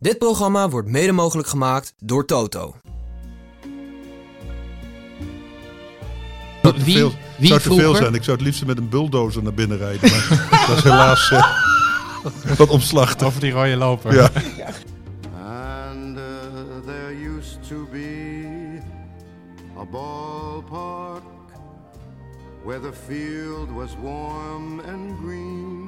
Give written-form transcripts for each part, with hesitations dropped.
Dit programma wordt mede mogelijk gemaakt door Toto. Wie zou te veel vroeger? zijn. Ik zou het liefst met een bulldozer naar binnen rijden. Maar dat is helaas wat omslachtig. Over die rode loper. Ja. And there used to be a ballpark where the field was warm and green.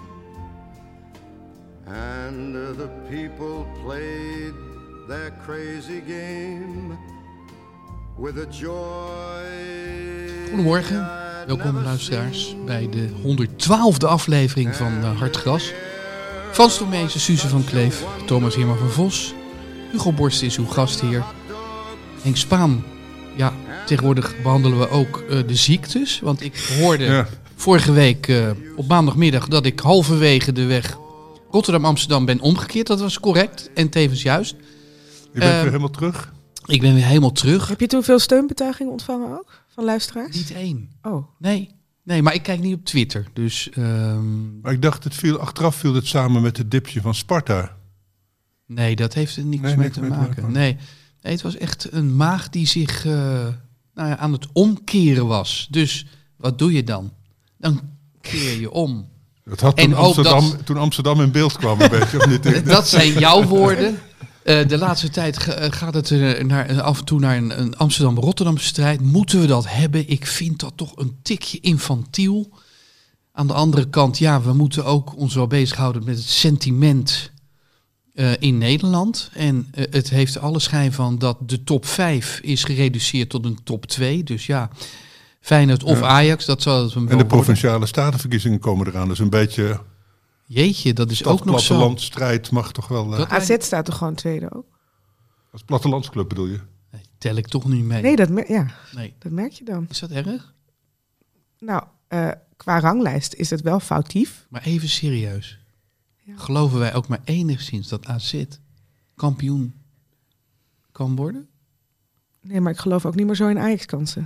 And the people played their crazy game with a joy. Goedemorgen, welkom luisteraars bij de 112e aflevering van Hartgras. Frans Tomezen, Suze van Kleef, Thomas Herman van Vos, Hugo Borst is uw gastheer. Henk Spaan, ja, tegenwoordig behandelen we ook de ziektes. Want ik hoorde vorige week op maandagmiddag dat ik halverwege de weg Rotterdam-Amsterdam ben omgekeerd. Dat was correct en tevens juist. Je bent weer helemaal terug? Ik ben weer helemaal terug. Heb je toen veel steunbetuigingen ontvangen ook? Van luisteraars? Niet één. Oh. Nee, maar ik kijk niet op Twitter. Dus, Maar ik dacht, achteraf viel het samen met het dipje van Sparta. Nee, dat heeft er niks mee te maken. Nee, het was echt een maag die zich aan het omkeren was. Dus wat doe je dan? Dan keer je om. Dat had toen Amsterdam in beeld kwam een beetje. Of niet? Dat zijn jouw woorden. De laatste tijd gaat het af en toe naar een Amsterdam-Rotterdamse strijd. Moeten we dat hebben? Ik vind dat toch een tikje infantiel. Aan de andere kant, ja, we moeten ook ons wel bezighouden met het sentiment in Nederland. En het heeft alle schijn van dat de top 5 is gereduceerd tot een top 2. Dus ja, Feyenoord of Ajax, dat zal het wel En de provinciale statenverkiezingen komen eraan. Dus een beetje... Jeetje, dat is ook nog zo. Plattelandstrijd mag toch wel... AZ staat toch gewoon tweede ook? Als plattelandsclub bedoel je? Nee, tel ik toch niet mee. Nee, dat merk je dan. Is dat erg? Nou, qua ranglijst is het wel foutief. Maar even serieus. Ja. Geloven wij ook maar enigszins dat AZ kampioen kan worden? Nee, maar ik geloof ook niet meer zo in Ajax-kansen.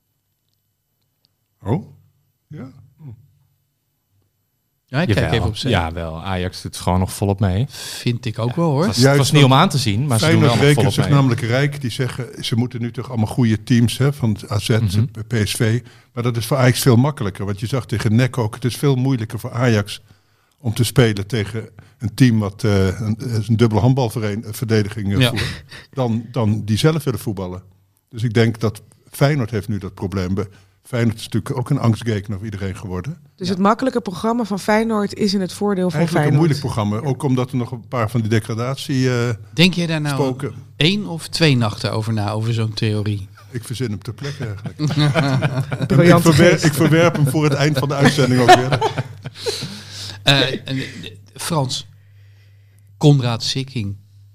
Oh? Ja. Ja, ik kijk even op zee. Ja, wel. Ajax doet gewoon nog volop mee. Vind ik ook wel, hoor. Het was niet om aan te zien, maar ze doen wel nog volop mee. Feyenoord is namelijk rijk. Die zeggen, ze moeten nu toch allemaal goede teams hebben. Van AZ, PSV. Maar dat is voor Ajax veel makkelijker. Want je zag tegen NEC ook. Het is veel moeilijker voor Ajax om te spelen tegen een team wat een dubbele handbalverdediging voert. Dan die zelf willen voetballen. Dus ik denk dat Feyenoord heeft nu dat probleem. Feyenoord is natuurlijk ook een angstgeken voor iedereen geworden. Dus het makkelijke programma van Feyenoord is in het voordeel van Eigenlijk Feyenoord. een moeilijk programma. Ook omdat er nog een paar van die degradatie Denk jij daar nou spoken. 1 of 2 nachten over na, over zo'n theorie? Ik verzin hem ter plekke eigenlijk. Ik verwerp hem voor het eind van de uitzending ook weer. Frans. Konrad Sikking.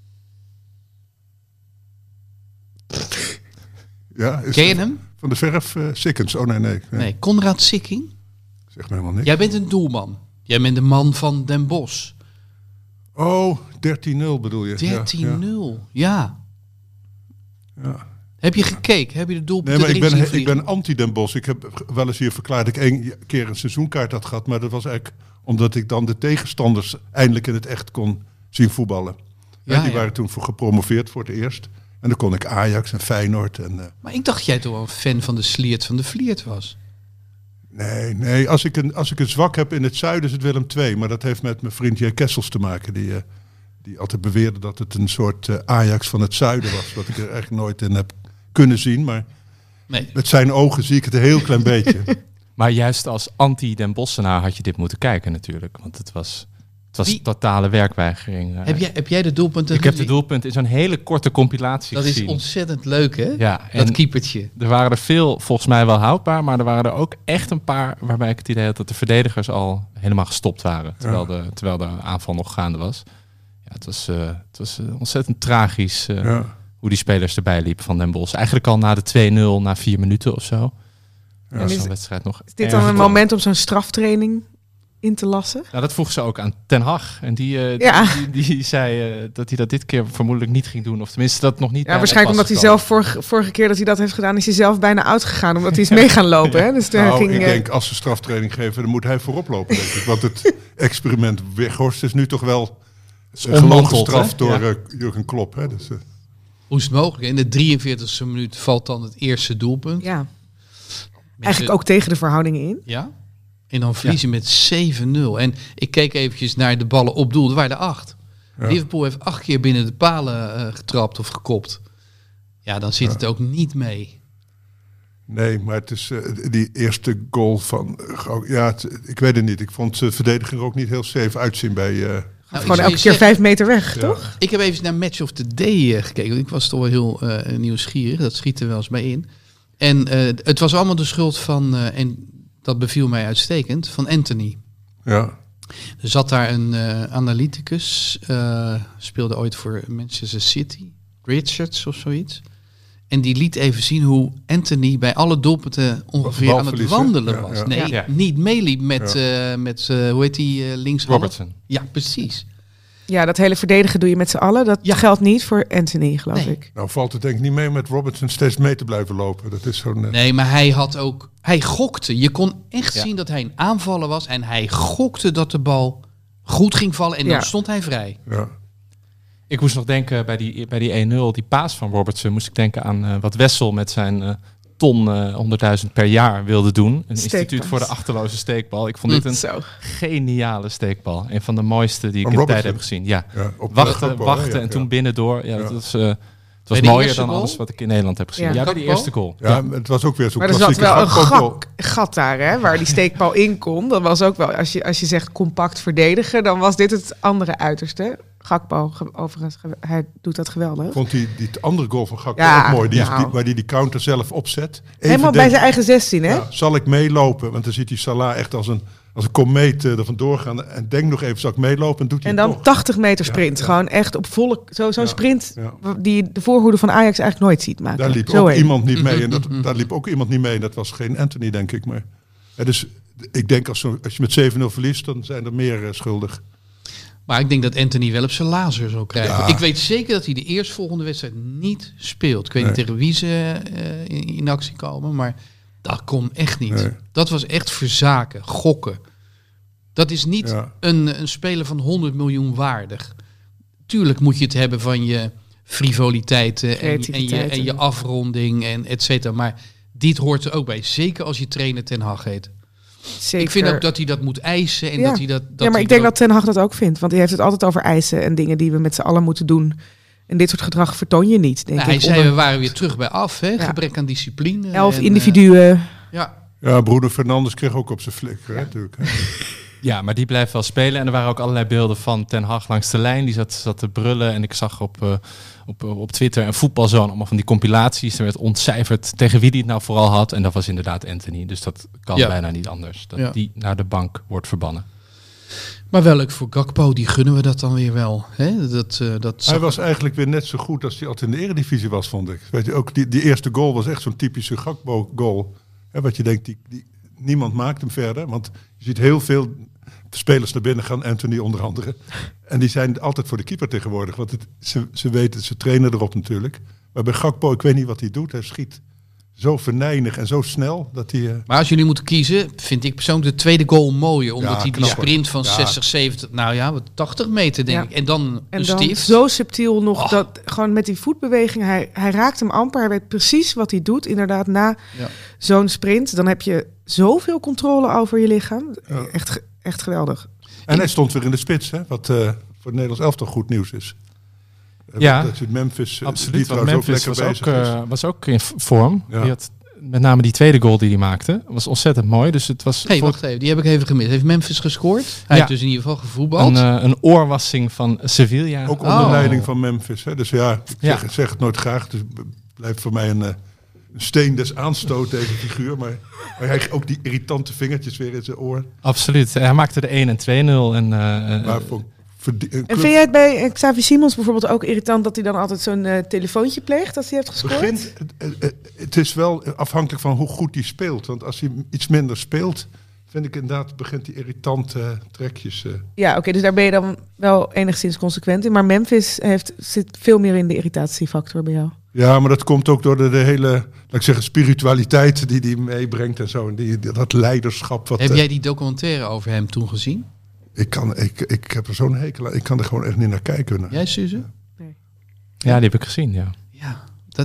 Ja, ken je hem? Van de verf Sikkens. Oh nee. Nee, Konrad Sikking. Zeg me helemaal niks. Jij bent een doelman. Jij bent de man van Den Bosch. Oh, 13-0 bedoel je? 13-0, ja. Heb je gekeken? Heb je de doelpunten Nee, maar erin zien vliegen? ik ben anti-Den Bosch. Ik heb wel eens hier verklaard dat ik 1 keer een seizoenkaart had gehad. Maar dat was eigenlijk omdat ik dan de tegenstanders eindelijk in het echt kon zien voetballen. Die waren toen voor gepromoveerd voor het eerst. En dan kon ik Ajax en Feyenoord. Maar ik dacht jij toch wel een fan van de Sliert van de Vliert was? Nee. Als ik een zwak heb in het zuiden is het Willem II. Maar dat heeft met mijn vriend J. Kessels te maken. Die altijd beweerde dat het een soort Ajax van het zuiden was. Wat ik er echt nooit in heb kunnen zien. Maar met zijn ogen zie ik het een heel klein beetje. Maar juist als anti-Den Bossenaar had je dit moeten kijken natuurlijk. Want het was totale werkweigering. Heb jij de doelpunten? Ik heb de doelpunten in zo'n hele korte compilatie gezien. Dat is ontzettend leuk, hè? Ja, dat keepertje. Er waren er veel volgens mij wel houdbaar, maar er waren er ook echt een paar waarbij ik het idee had dat de verdedigers al helemaal gestopt waren. Terwijl de aanval nog gaande was. Ja, het was ontzettend tragisch hoe die spelers erbij liepen van Den Bosch. Eigenlijk al na de 2-0, na 4 minuten of zo. Ja. Was zo'n wedstrijd nog. Is dit dan een moment om zo'n straftraining in te lassen? Nou, dat vroeg ze ook aan Ten Hag. En die zei dat hij dat dit keer vermoedelijk niet ging doen. Of tenminste dat nog niet. Ja, waarschijnlijk omdat hij zelf vorige keer dat hij dat heeft gedaan, is hij zelf bijna uitgegaan. Omdat hij is mee gaan lopen. Hè? Dus ik denk als ze straftraining geven, dan moet hij voorop lopen. Denk ik. Want het experiment Weghorst is nu toch wel gelogen gestraft door Jurgen Klopp. Hè? Dus, Hoe is het mogelijk? In de 43e minuut valt dan het eerste doelpunt. Ja. Eigenlijk ook tegen de verhoudingen in. Ja. En dan verliezen met 7-0. En ik keek eventjes naar de ballen op doel. Er waren er 8. Ja. Liverpool heeft 8 keer binnen de palen getrapt of gekopt. Ja, dan zit het ook niet mee. Nee, maar het is die eerste goal van... ik weet het niet. Ik vond de verdediger ook niet heel safe uitzien bij... gewoon elke keer 5 meter weg, toch? Ik heb even naar Match of the Day gekeken. Want ik was toch wel heel nieuwsgierig. Dat schiet er wel eens mee in. En het was allemaal de schuld van... en dat beviel mij uitstekend, van Anthony. Ja. Er zat daar een analyticus, speelde ooit voor Manchester City, Richards of zoiets. En die liet even zien hoe Anthony bij alle doelpunten ongeveer aan het wandelen was. Nee, niet meeliep met hoe heet die linkshalf? Robertson. Ja, precies. Ja, dat hele verdedigen doe je met z'n allen. Dat geldt niet voor Anthony, geloof ik. Nou valt het denk ik niet mee met Robertson steeds mee te blijven lopen. Dat is zo'n... Nee, maar hij gokte. Je kon echt zien dat hij een aanvaller was. En hij gokte dat de bal goed ging vallen. En dan stond hij vrij. Ja. Ik moest nog denken bij die 1-0, die paas van Robertson, moest ik denken aan wat Wessel met zijn ton 100.000 per jaar wilde doen. Een instituut voor de achterloze steekbal. Ik vond dit een geniale steekbal. Een van de mooiste die ik in tijd heb gezien. Ja. Wachten en toen binnendoor. Ja, dat was... Het was mooier dan alles wat ik in Nederland heb gezien. Ja, bij die eerste goal. Ja, het was ook weer zo'n klassieke gat. Maar er zat wel een gat daar, hè, waar die steekbal in kon. Dat was ook wel, als je zegt compact verdedigen, dan was dit het andere uiterste. Gakpo, overigens, hij doet dat geweldig. Vond die andere goal van Gakpo ook mooi, waar die counter zelf opzet. Helemaal bij zijn eigen 16, hè? Ja, zal ik meelopen? Want dan ziet die Salah echt als een komeet er vandoor gaan. En denk nog even, zal ik meelopen? En doet hij en dan toch. 80 meter sprint. Gewoon echt op volle... Zo'n sprint die de voorhoede van Ajax eigenlijk nooit ziet maken. Daar liep ook iemand niet mee. En daar liep ook iemand niet mee. Dat was geen Anthony, denk ik. Maar dus ik denk als je met 7-0 verliest, dan zijn er meer schuldig. Maar ik denk dat Anthony wel op zijn lazer zal krijgen. Ja. Ik weet zeker dat hij de eerstvolgende wedstrijd niet speelt. Ik weet niet tegen wie ze in actie komen, maar dat kon echt niet. Nee. Dat was echt verzaken, gokken. Dat is niet een speler van 100 miljoen waardig. Tuurlijk moet je het hebben van je frivoliteiten en je afronding en et cetera. Maar dit hoort er ook bij. Zeker als je trainer Ten Hag heet. Zeker. Ik vind ook dat hij dat moet eisen. En dat hij dat maar ik denk dat Ten Hag dat ook vindt. Want hij heeft het altijd over eisen en dingen die we met z'n allen moeten doen. En dit soort gedrag vertoon je niet, denk ik. Hij zei, we waren weer terug bij af. Hè? Gebrek aan discipline. 11 individuen. Ja, Bruno Fernandes kreeg ook op zijn flikker. Hè, natuurlijk. Ja, maar die blijft wel spelen. En er waren ook allerlei beelden van Ten Hag langs de lijn. Die zat te brullen. En ik zag op Twitter en Voetbalzone allemaal van die compilaties. Er werd ontcijferd tegen wie die het nou vooral had. En dat was inderdaad Anthony. Dus dat kan bijna niet anders. Dat die naar de bank wordt verbannen. Maar wel leuk voor Gakpo, die gunnen we dat dan weer wel. Hè? Hij was eigenlijk weer net zo goed als hij altijd in de Eredivisie was, vond ik. Weet je, ook die eerste goal was echt zo'n typische Gakpo-goal. Hè, wat je denkt, niemand maakt hem verder. Want je ziet heel veel spelers naar binnen gaan, Anthony onder andere. En die zijn altijd voor de keeper tegenwoordig. Want ze weten, ze trainen erop natuurlijk. Maar bij Gakpo, ik weet niet wat hij doet. Hij schiet zo venijnig en zo snel dat hij... Maar als jullie moeten kiezen, vind ik persoonlijk de tweede goal mooier. Omdat hij die sprint van 60, 70, 80 meter denk ik. En dan zo subtiel nog, dat gewoon met die voetbeweging, hij raakt hem amper. Hij weet precies wat hij doet. Inderdaad, na zo'n sprint, dan heb je zoveel controle over je lichaam. Ja. Echt geweldig. En hij stond weer in de spits, hè? Wat voor het Nederlands elftal goed nieuws is. Ja, dat Memphis, absoluut. Want Memphis was ook in vorm. Ja. Die had met name die tweede goal die hij maakte, was ontzettend mooi. Dus het was. Wacht even, die heb ik even gemist. Heeft Memphis gescoord? Hij heeft dus in ieder geval gevoetbald. Een oorwassing van Sevilla. Ook onder leiding van Memphis. Hè? Dus ik zeg het nooit graag. Dus blijft voor mij een steen des aanstoot deze figuur. Maar hij ook die irritante vingertjes weer in zijn oor. Absoluut. Hij maakte de 1 en 2-0. En vind jij het bij Xavi Simons bijvoorbeeld ook irritant dat hij dan altijd zo'n telefoontje pleegt als hij heeft gescoord? Het is wel afhankelijk van hoe goed hij speelt. Want als hij iets minder speelt, vind ik inderdaad, begint die irritante trekjes. Ja, oké, dus daar ben je dan wel enigszins consequent in. Maar Memphis zit veel meer in de irritatiefactor bij jou. Ja, maar dat komt ook door de hele, laat ik zeggen, spiritualiteit die hij meebrengt en zo. En dat leiderschap. Heb jij die documentaire over hem toen gezien? Ik heb er zo'n hekel aan. Ik kan er gewoon echt niet naar kijken. Jij, Suze? Ja, die heb ik gezien, ja. Ja,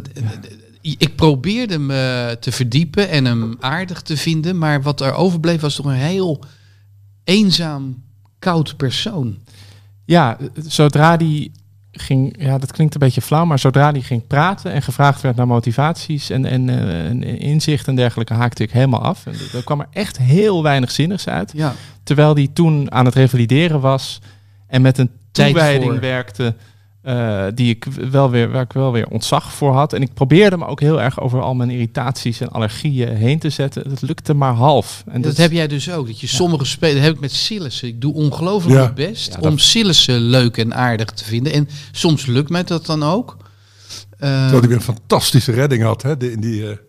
ik probeerde me te verdiepen en hem aardig te vinden, maar wat er overbleef was toch een heel eenzaam, koud persoon. Ja, zodra die ging, ja, dat klinkt een beetje flauw, maar zodra die ging praten en gevraagd werd naar motivaties en inzicht en dergelijke, haakte ik helemaal af. En er kwam er echt heel weinig zinnigs uit. Ja. Terwijl die toen aan het revalideren was en met een toewijding werkte, waar ik wel weer ontzag voor had. En ik probeerde me ook heel erg over al mijn irritaties en allergieën heen te zetten. Dat lukte maar half. En dat heb jij dus ook. Dat je sommige spelen, dat heb ik met Sillissen. Ik doe ongelooflijk mijn best om Sillissen leuk en aardig te vinden. En soms lukt mij dat dan ook. Terwijl hij weer een fantastische redding had. Hè? In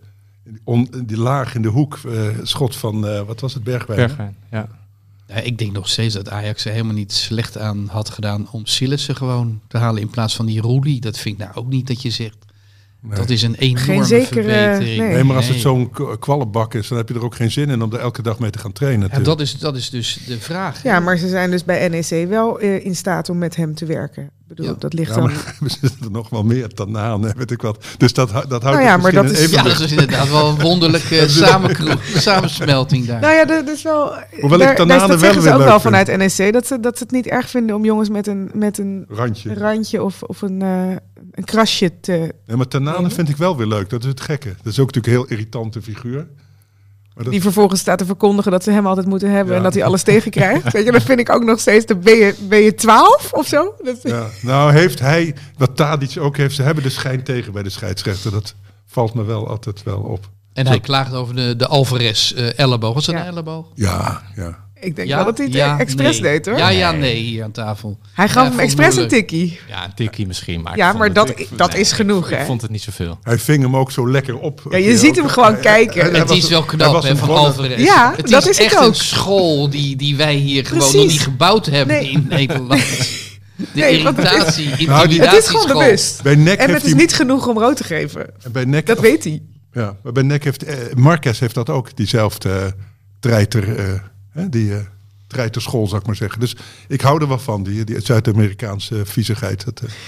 die laag in de hoek. Schot van, wat was het, Bergwijn? Ja. Ja, ik denk nog steeds dat Ajax er helemaal niet slecht aan had gedaan om Sillissen gewoon te halen in plaats van die Roelie. Dat vind ik nou ook niet dat je zegt. Nee. Dat is een enorme verbetering. Nee, maar als het zo'n kwallenbak is, dan heb je er ook geen zin in om er elke dag mee te gaan trainen. Ja, dat is dus de vraag. Ja, maar ze zijn dus bij NEC wel in staat om met hem te werken. Ik bedoel, dat ligt dan... We zitten er nog wel meer Tanaan, weet ik wat. Dus dat houdt maar dat is... Ja, dat is inderdaad wel een wonderlijke samensmelting daar. Nou ja, dat is wel... Hoewel ik Tanaan wel zeggen ze ook wel vind. vanuit NEC, dat ze het niet erg vinden om jongens met een randje of een krasje te... Ja, maar Tanaan vind ik wel weer leuk. Dat is het gekke. Dat is ook natuurlijk een heel irritante figuur. Die vervolgens staat te verkondigen dat ze hem altijd moeten hebben en dat hij alles tegenkrijgt. Weet je, dat vind ik ook nog steeds. Ben je 12 of zo? Ja. Nou heeft hij, wat Tadic ook heeft, ze hebben de schijn tegen bij de scheidsrechter. Dat valt me wel altijd wel op. En hij klaagt over de Alvarez elleboog. Was dat een elleboog? Ja. Ik denk wel dat hij het expres deed, hoor. Nee, hier aan tafel. Hij gaf hem expres een tikkie. Ja, een tikkie misschien. Maar dat is genoeg, hè? Ik vond het niet zoveel. Hij ving hem ook zo lekker op. Ja, je ziet hem gewoon kijken. Het is wel knap, hè, van Alvarez. Ja, het dat is is echt het ook. een school die wij hier gewoon nog niet gebouwd hebben in Nederland. Irritatie, intimidatie. Het is gewoon bewust. Bij NEC en het is niet genoeg om rood te geven. Bij NEC, dat weet hij. Ja, maar bij NEC heeft Marquez heeft dat ook, diezelfde treiter, treiterschool, zou ik maar zeggen. Dus ik hou er wel van, die Zuid-Amerikaanse viezigheid.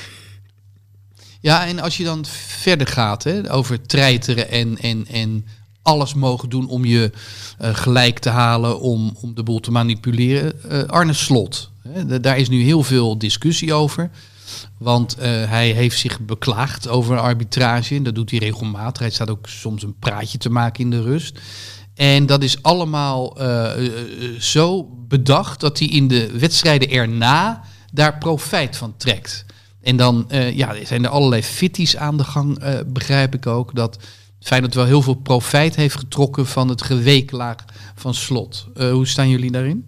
Ja, en als je dan verder gaat over treiteren en alles mogen doen om je gelijk te halen, om de boel te manipuleren. Arne Slot, daar is nu heel veel discussie over. Want hij heeft zich beklaagd over arbitrage. En dat doet hij regelmatig. Hij staat ook soms een praatje te maken in de rust. En dat is allemaal zo bedacht dat hij in de wedstrijden erna daar profijt van trekt. En dan zijn er allerlei fitties aan de gang, begrijp ik ook. Dat Feyenoord wel heel veel profijt heeft getrokken van het geweeklaag van Slot. Hoe staan jullie daarin?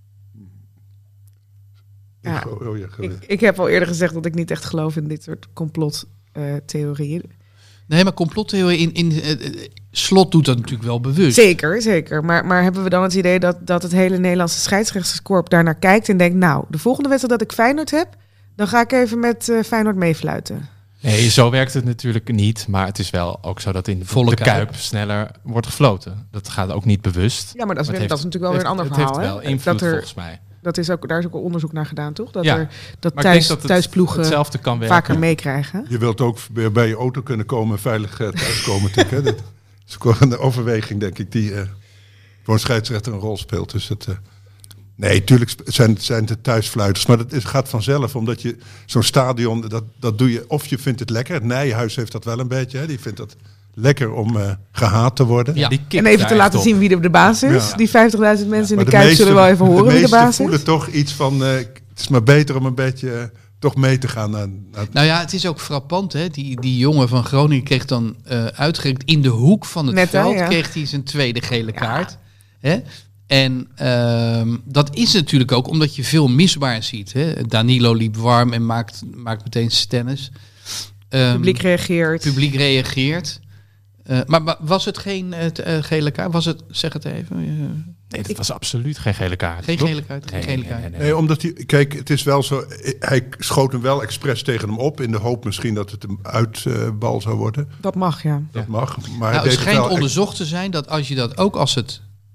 Ja, ik heb al eerder gezegd dat ik niet echt geloof in dit soort complottheorieën. Nee, maar complottheorie in Slot doet dat natuurlijk wel bewust. Zeker. Maar hebben we dan het idee dat het hele Nederlandse scheidsrechterskorps daar naar kijkt en denkt, nou, de volgende wedstrijd dat ik Feyenoord heb, dan ga ik even met Feyenoord meefluiten. Nee, zo werkt het natuurlijk niet. Maar het is wel ook zo dat in de Kuip sneller wordt gefloten. Dat gaat ook niet bewust. Ja, maar dat is natuurlijk wel weer een ander verhaal. Het heeft wel invloed volgens mij. Daar is ook onderzoek naar gedaan, toch? Dat thuisploegen hetzelfde kan werken. Vaker meekrijgen. Je wilt ook weer bij je auto kunnen komen en veilig thuiskomen. Dat is ook een overweging, denk ik, die voor een scheidsrechter een rol speelt. Dus nee, tuurlijk zijn het thuisfluiters. Maar dat gaat vanzelf, omdat je zo'n stadion, dat doe je, of je vindt het lekker. Het Nijenhuis heeft dat wel een beetje. Hè, die vindt dat lekker om gehaat te worden. Ja. En even te laten zien wie de baas is. Ja. Die 50.000 mensen in de Kuip zullen wel even horen wie de baas is. De meesten voelen toch iets van, het is maar beter om een beetje toch mee te gaan. Nou ja, het is ook frappant. Hè? Die jongen van Groningen kreeg dan uitgerekend in de hoek van het veld. Kreeg hij zijn tweede gele kaart. Hè? En dat is natuurlijk ook omdat je veel misbaar ziet. Hè? Danilo liep warm en maakt meteen stennis. Publiek reageert. Maar was het geen gele kaart? Was het, zeg het even. Nee, het was absoluut geen gele kaart. Geen gele kaart? Nee, omdat kijk, het is wel zo, hij schoot hem wel expres tegen hem op, in de hoop misschien dat het een uitbal zou worden. Dat mag, ja. Dat mag. Maar het schijnt onderzocht te zijn dat als je dat ook als het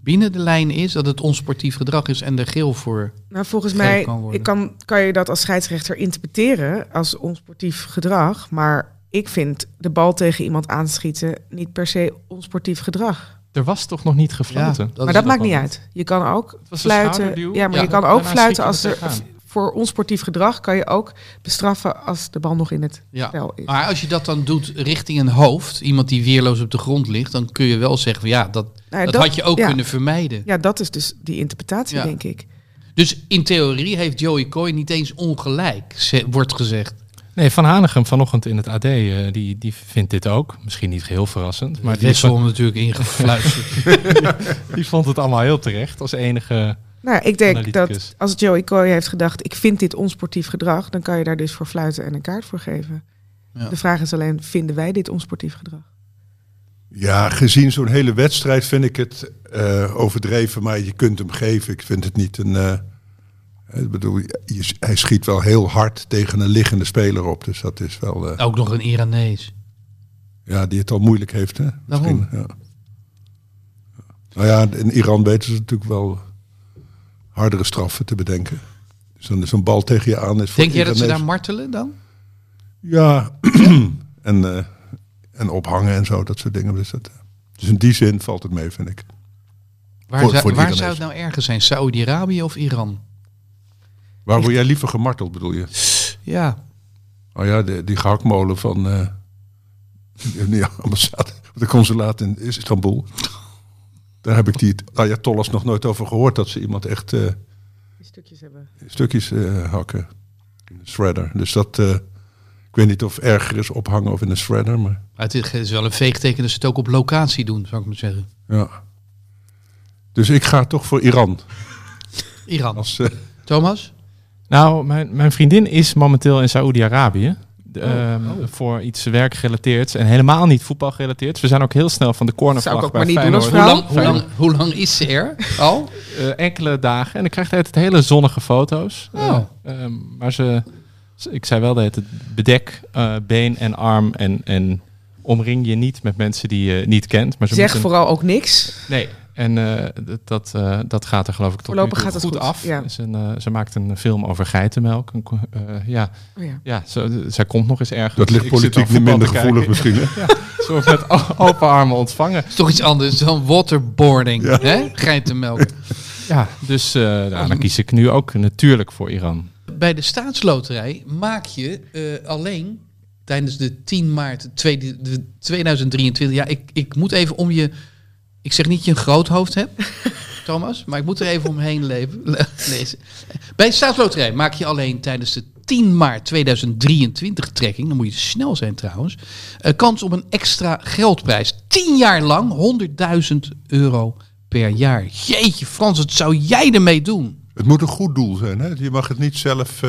binnen de lijn is, dat het onsportief gedrag is en er geel voor Nou, volgens geel mij kan worden. kan je dat als scheidsrechter interpreteren als onsportief gedrag. Maar ik vind de bal tegen iemand aanschieten niet per se onsportief gedrag. Er was toch nog niet gefloten? Maar dat maakt niet uit. Je kan ook was een fluiten. schouderduw. Ja, maar Ja, je kan ook daarna fluiten als schiet je er er tegenaan. voor onsportief gedrag kan je ook bestraffen als de bal nog in het spel is. Maar als je dat dan doet richting een hoofd, iemand die weerloos op de grond ligt, dan kun je wel zeggen, dat had je ook kunnen vermijden. Ja, dat is dus die interpretatie, Ja. denk ik. Dus in theorie heeft Joey Coy niet eens ongelijk, wordt gezegd. Nee, Van Hanegem vanochtend in het AD, die vindt dit ook. Misschien niet heel verrassend. Maar Wessel natuurlijk ingefluisterd. die vond het allemaal heel terecht als enige... Nou, ik denk analyticus. dat als Joey Coy heeft gedacht, ik vind dit onsportief gedrag, dan kan je daar dus voor fluiten en een kaart voor geven. Ja. De vraag is alleen, vinden wij dit onsportief gedrag? Ja, gezien zo'n hele wedstrijd vind ik het overdreven, maar je kunt hem geven. Ik vind het niet een... ik bedoel, hij schiet wel heel hard tegen een liggende speler op, dus dat is wel... Ook nog een Iranees. Ja, die het al moeilijk heeft, hè? Waarom? Ja. Nou ja, in Iran weten ze natuurlijk wel hardere straffen te bedenken. Dus dan is een bal tegen je aan. Is voor Denk jij dat ze Iranees- daar martelen dan? Ja, en ophangen en zo, dat soort dingen. Dus in die zin valt het mee, vind ik. Waar, Voor de waar Iranees. zou het nou erger zijn? Saoedi-Arabië of Iran? Waar word jij liever gemarteld, bedoel je? Ja. Oh ja, die gehaktmolen van de ambassade, de consulaat in Istanbul. Daar heb ik die Ayatollahs nog nooit over gehoord, dat ze iemand echt Die stukjes hebben. stukjes hakken. In een shredder. Dus dat, ik weet niet of erger is ophangen of in een shredder, maar Het is wel een veegteken dat ze het ook op locatie doen, zou ik maar zeggen. ja. Dus ik ga toch voor Iran. Iran. Als, Thomas? Nou, mijn vriendin is momenteel in Saoedi-Arabië. Voor iets werkgerelateerds en helemaal niet voetbalgerelateerd. We zijn ook heel snel van de Zou ik cornervlag ook bij maar niet doen als Feyenoord. vrouw. Hoe lang is ze er al? Enkele dagen. En dan krijgt hij het hele zonnige foto's. Oh. Maar ik zei wel dat het bedek been en arm en omring je niet met mensen die je niet kent. Maar ze Zeg moeten... vooral ook niks. Nee. En dat gaat er geloof ik tot nu Voorlopig toe gaat het goed, af. ja. Ze maakt een film over geitenmelk. Oh ja. Zij komt nog eens ergens. dat ligt Ik zit politiek dan niet minder voetbal te gevoelig kijken. misschien. Hè? Ze wordt met open armen ontvangen. Dat is toch iets anders dan waterboarding, Ja. hè? Geitenmelk. Ja, dus dan kies ik nu ook natuurlijk voor Iran. Bij de staatsloterij maak je alleen tijdens de 10 maart 2023... Ja, ik moet even om je... Ik zeg niet dat je een groot hoofd hebt, Thomas, maar ik moet er even omheen lezen. Bij de staatsloterij maak je alleen tijdens de 10 maart 2023 trekking, dan moet je snel zijn trouwens, kans op een extra geldprijs. 10 jaar lang, €100.000 per jaar. Jeetje Frans, wat zou jij ermee doen? Het moet een goed doel zijn, hè? Je mag het niet zelf...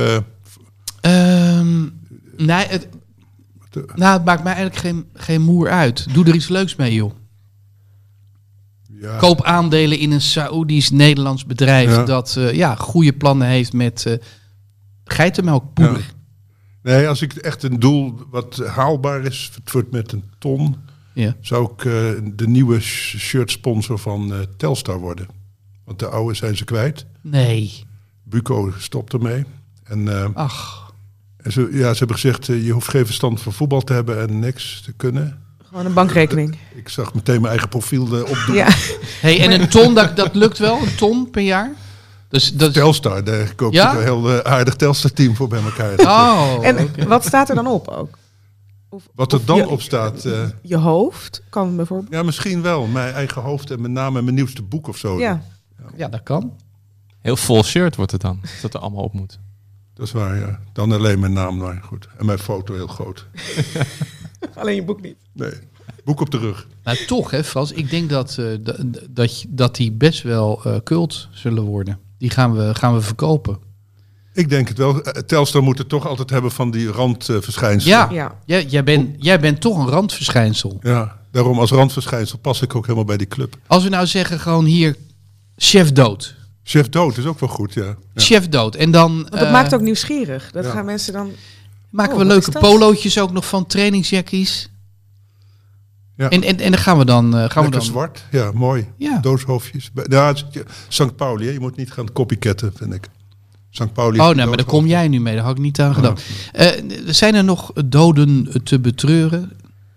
Nee, het maakt mij eigenlijk geen moer uit. Doe er iets leuks mee, joh. ja. Koop aandelen in een Saoedisch-Nederlands bedrijf dat goede plannen heeft met geitenmelkpoeder. Ja. Nee, als ik echt een doel wat haalbaar is, het wordt met een ton, zou ik de nieuwe shirtsponsor van Telstar worden. Want de oude zijn ze kwijt. Nee. Buco stopt ermee. En, Ach. en ze hebben gezegd, je hoeft geen verstand van voetbal te hebben en niks te kunnen. Gewoon een bankrekening. Ik zag meteen mijn eigen profiel opdoen. Ja. Hey, en een ton, dat lukt wel? Een ton per jaar? Dus, dat... Telstar, daar koopt Ja? een heel aardig Telstar-team voor bij elkaar. Oh, En oké. wat staat er dan op ook? Wat er of dan je- op staat, Je hoofd kan bijvoorbeeld. ja, misschien wel. Mijn eigen hoofd en met name mijn nieuwste boek of zo. Ja. Ja, dat kan. Heel vol shirt wordt het dan. Dat er allemaal op moet. Dat is waar, ja. Dan alleen mijn naam, maar goed. En mijn foto heel groot. Alleen je boek niet. Nee, boek op de rug. Nou, toch hè, Frans. Ik denk dat die best wel cult zullen worden. Die gaan we verkopen. Ik denk het wel. Telstar moet het toch altijd hebben van die randverschijnselen. Ja, Ja. jij bent toch een randverschijnsel. Ja, daarom als randverschijnsel pas ik ook helemaal bij die club. Als we nou zeggen gewoon hier, chef dood. Chef dood is ook wel goed, ja. Ja. Chef dood. En dan Want dat maakt ook nieuwsgierig. Dat ja. gaan mensen dan... maken Oh, we wat leuke is dat? polootjes ook nog van trainingsjackies. Ja. En dan gaan we dan... Lekker zwart, ja, mooi. Ja. Dooshoofdjes. Ja, St. Pauli, hè? Je moet niet gaan copycatten, vind ik. St. Pauli. Oh, nou, maar daar kom jij nu mee. Daar had ik niet aan gedacht. Zijn er nog doden te betreuren?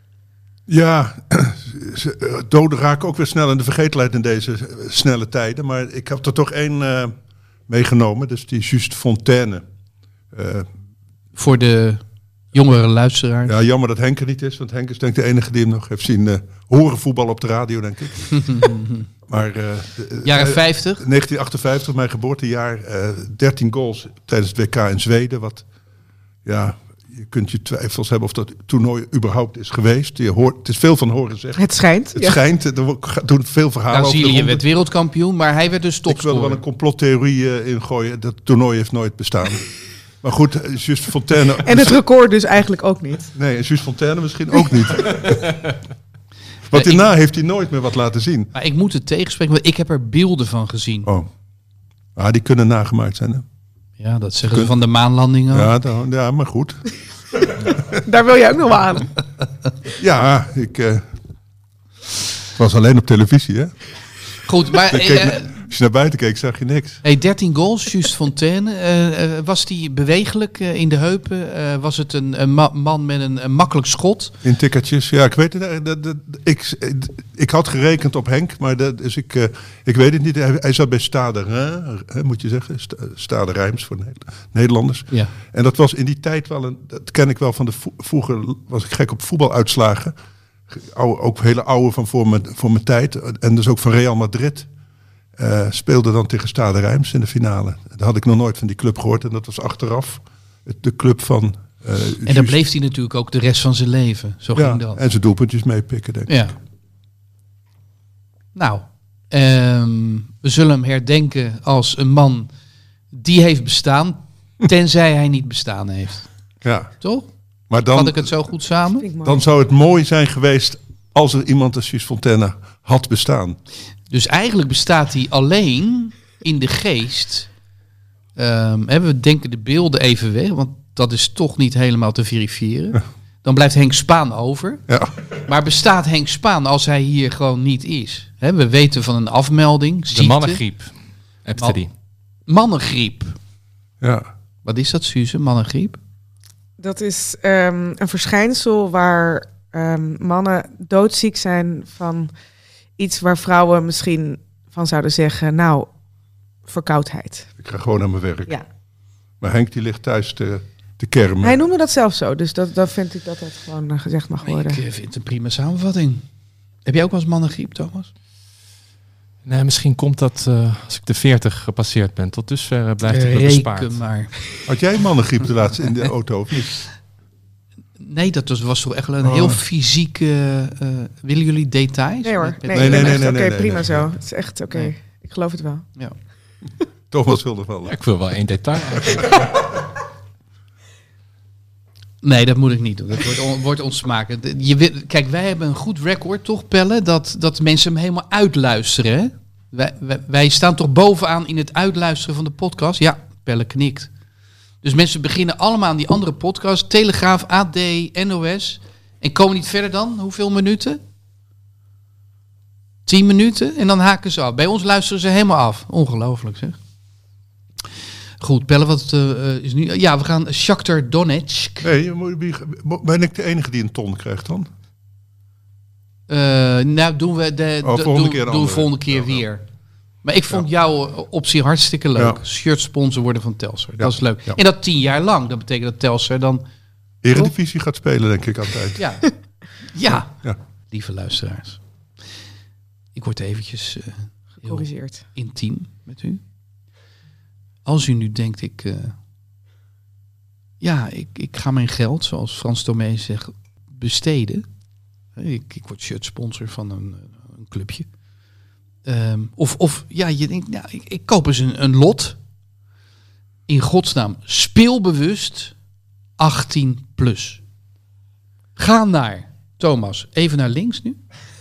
Ja, doden raken ook weer snel in de vergetelheid in deze snelle tijden. Maar ik heb er toch één meegenomen. Dus die Just Fontaine. Voor de jongere luisteraars. Ja, jammer dat Henk er niet is. Want Henk is denk ik de enige die hem nog heeft zien horen voetbal op de radio, denk ik. Maar, jaren 50? 1958, mijn geboortejaar. 13 goals tijdens het WK in Zweden. Wat, ja, je kunt je twijfels hebben of dat toernooi überhaupt is geweest. Het is veel van horen zeggen. Het schijnt. Het schijnt. Er doen veel verhalen over. Brazilië werd wereldkampioen, maar hij werd dus topscorer. Ik wil er wel een complottheorie ingooien. Dat toernooi heeft nooit bestaan. Maar goed, Just Fontaine... En het record dus eigenlijk ook niet. Nee, en Just Fontaine misschien ook niet. Want daarna heeft hij nooit meer wat laten zien. Maar ik moet het tegenspreken, want ik heb er beelden van gezien. Oh. Ah, die kunnen nagemaakt zijn, hè? Ja, dat zeggen ze van de maanlandingen. Ja, maar goed. Daar wil jij ook nog wel aan. Ja, het was alleen op televisie, hè? Goed, maar... Als je naar buiten keek, zag je niks. 13 goals, Just Fontaine. Was die bewegelijk in de heupen? Was het een man met een makkelijk schot? In tikkertjes, ja, ik weet het. Ik had gerekend op Henk, maar dus ik weet het niet. Hij zat bij Stade Reims, moet je zeggen. Stade Reims voor Nederlanders. Ja. En dat was in die tijd wel dat ken ik wel van vroeger was ik gek op voetbaluitslagen. Ook hele oude van voor mijn tijd. En dus ook van Real Madrid. Speelde dan tegen Stade Reims in de finale. Dat had ik nog nooit van die club gehoord. En dat was achteraf de club van... en dan bleef hij natuurlijk ook de rest van zijn leven. Zo ging dat. En zijn doelpuntjes meepikken, denk ik. Ja. Nou, we zullen hem herdenken als een man die heeft bestaan. Tenzij hij niet bestaan heeft. Ja. Toch? Maar dan, vat ik het zo goed samen? Dan zou het mooi zijn geweest als er iemand als Just Fontaine had bestaan. Dus eigenlijk bestaat hij alleen in de geest. We denken de beelden even weg, want dat is toch niet helemaal te verifiëren. Ja. Dan blijft Henk Spaan over. Ja. Maar bestaat Henk Spaan als hij hier gewoon niet is? We weten van een afmelding. Ziekte. De mannengriep. Mannengriep. Ja. Wat is dat, Suze? Mannengriep? Dat is een verschijnsel waar mannen doodziek zijn van iets waar vrouwen misschien van zouden zeggen, nou, verkoudheid. Ik ga gewoon naar mijn werk. Ja. Maar Henk die ligt thuis te kermen. Hij noemde dat zelf zo, dus dat vind ik dat gewoon gezegd mag worden. Ik vind het een prima samenvatting. Heb jij ook wel eens mannengriep, Thomas? Nee, misschien komt dat als ik de 40 gepasseerd ben. Tot dusver blijft het me bespaard. Maar. Had jij mannengriep de laatste in de auto of niet? Nee, dat was toch echt een heel fysiek... willen jullie details? Nee hoor. Nee. Oké, prima zo. Het is echt oké. Nee. Ik geloof het wel. Ja. Thomas wilde wel. Ik wil wel 1 detail. Nee, dat moet ik niet doen. Dat wordt ons smaken. Kijk, wij hebben een goed record, toch, Pelle? Dat mensen hem helemaal uitluisteren. Hè? Wij staan toch bovenaan in het uitluisteren van de podcast? Ja, Pelle knikt. Dus mensen beginnen allemaal aan die andere podcast. Telegraaf, AD, NOS. En komen niet verder dan? Hoeveel minuten? 10 minuten? En dan haken ze af. Bij ons luisteren ze helemaal af. Ongelooflijk, zeg. Goed, Pelle, wat is nu... Ja, we gaan Shakhtar Donetsk. Nee, ben ik de enige die een ton krijgt dan? Nou, doen we de volgende keer weer. Maar ik vond jouw optie hartstikke leuk. Ja. Shirt sponsor worden van Telstar. Ja. Dat is leuk. Ja. En dat 10 jaar lang. Dat betekent dat Telstar dan... Eredivisie gaat spelen, denk ik altijd. Ja. Lieve luisteraars. Ik word eventjes gecorrigeerd. Intiem met u. Als u nu denkt, ik ga mijn geld, zoals Frans Tomé zegt, besteden. Ik word shirtsponsor van een clubje. Je denkt, nou, ik koop eens een lot. In godsnaam, speelbewust 18 plus. Ga naar, Thomas, even naar links nu.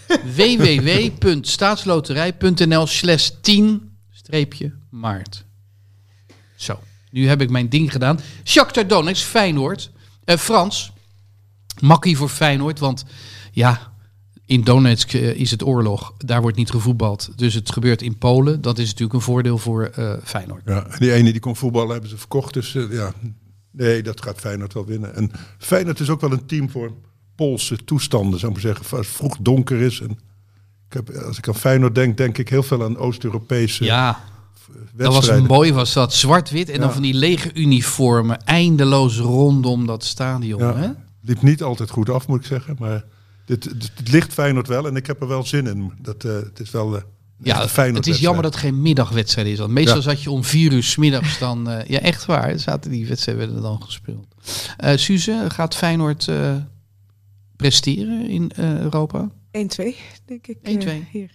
www.staatsloterij.nl/10-maart. Zo, nu heb ik mijn ding gedaan. Shakhtar Donetsk, Feyenoord. Frans, makkie voor Feyenoord, want ja, In Donetsk is het oorlog. Daar wordt niet gevoetbald. Dus het gebeurt in Polen. Dat is natuurlijk een voordeel voor Feyenoord. Ja, en die ene die kon voetballen hebben ze verkocht. Dus nee, dat gaat Feyenoord wel winnen. En Feyenoord is ook wel een team voor Poolse toestanden, zou ik maar zeggen. Als het vroeg donker is. En als ik aan Feyenoord denk ik heel veel aan Oost-Europese wedstrijden. Dat was mooi, was dat. Zwart-wit en dan van die lege uniformen. Eindeloos rondom dat stadion. Ja, hè? liep niet altijd goed af, moet ik zeggen. Maar het ligt Feyenoord wel en ik heb er wel zin in. Het is wel het is jammer dat het geen middagwedstrijd is. Want meestal zat je om 4 uur 's middags dan... echt waar, zaten die wedstrijden werden dan gespeeld. Suze, gaat Feyenoord presteren in Europa? 1-2, denk ik. 1-2. Hier.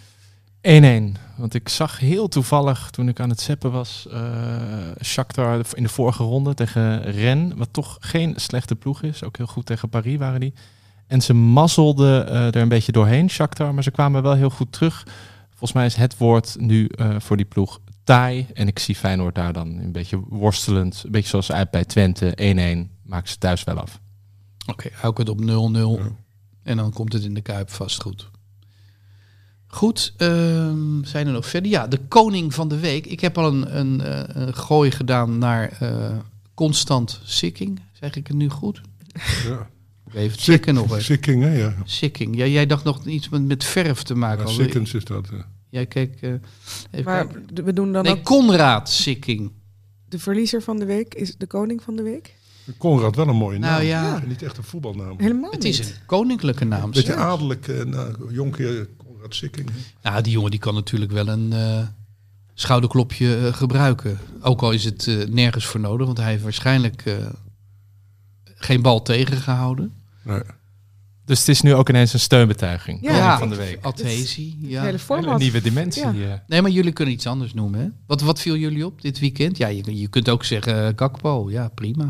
1-1. Want ik zag heel toevallig, toen ik aan het zappen was, Shakhtar in de vorige ronde tegen Rennes, wat toch geen slechte ploeg is. Ook heel goed tegen Paris waren die. En ze mazzelden er een beetje doorheen, Shakhtar, maar ze kwamen wel heel goed terug. Volgens mij is het woord nu voor die ploeg taai. En ik zie Feyenoord daar dan een beetje worstelend. Een beetje zoals uit bij Twente, 1-1. Maken ze thuis wel af. Oké, hou ik het op 0-0. Ja. En dan komt het in de Kuip vast goed. Goed, zijn er nog verder? Ja, de koning van de week. Ik heb al een gooi gedaan naar Constant Sikking. Zeg ik het nu goed? Ja. Even checken nog even. Sikking, hè? Ja. Sikking. Ja, jij dacht nog iets met verf te maken. Ja, Sikkens is dat. Jij keek... even maar kijken. we doen dan Nee, ook... Konrad Sikking. De verliezer van de week is de koning van de week? Konrad, wel een mooie naam. Nou ja. Niet echt een voetbalnaam. Helemaal Het niet. is een koninklijke naam. Beetje adellijk, jonkheer Konrad Sikking. Nou, die jongen die kan natuurlijk wel een schouderklopje gebruiken. Ook al is het nergens voor nodig, want hij heeft waarschijnlijk geen bal tegengehouden. Nee. Dus het is nu ook ineens een steunbetuiging Ja, van de week. Adhesie. Ja. Hele Een format. nieuwe dimensie. Ja. Nee, maar jullie kunnen iets anders noemen. Hè? Wat viel jullie op dit weekend? Ja, je kunt ook zeggen Gakpo. Ja, prima.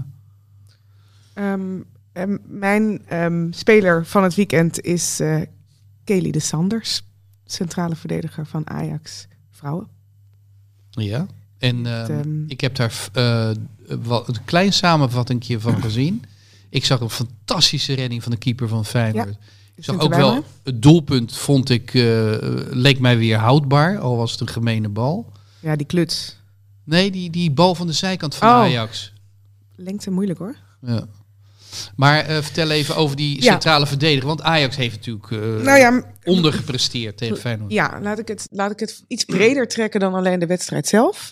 Mijn speler van het weekend is Kelly de Sanders. Centrale verdediger van Ajax vrouwen. Ja. En ik heb daar een klein samenvattingje van gezien. Ik zag een fantastische redding van de keeper van Feyenoord. Ja, ik zag ook wel het doelpunt, vond ik, leek mij weer houdbaar. Al was het een gemene bal. Ja, die kluts. Nee, die bal van de zijkant van Ajax. Lengte moeilijk hoor. Ja. Maar vertel even over die centrale verdediger. Want Ajax heeft natuurlijk ondergepresteerd tegen Feyenoord. Ja, laat ik het iets breder trekken dan alleen de wedstrijd zelf.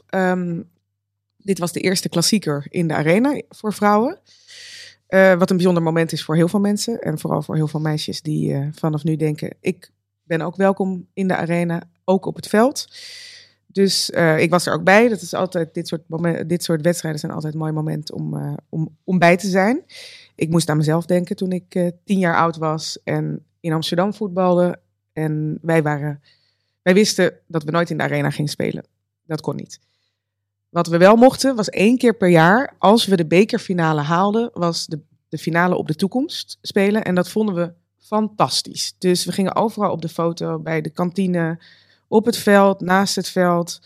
Dit was de eerste klassieker in de arena voor vrouwen. Wat een bijzonder moment is voor heel veel mensen. En vooral voor heel veel meisjes die vanaf nu denken... ik ben ook welkom in de arena, ook op het veld. Dus ik was er ook bij. Dat is altijd, dit soort wedstrijden zijn altijd een mooi moment om bij te zijn. Ik moest aan mezelf denken toen ik 10 jaar oud was en in Amsterdam voetbalde. En wij wisten dat we nooit in de arena gingen spelen. Dat kon niet. Wat we wel mochten, was 1 keer per jaar, als we de bekerfinale haalden, was de finale op de toekomst spelen. En dat vonden we fantastisch. Dus we gingen overal op de foto, bij de kantine, op het veld, naast het veld.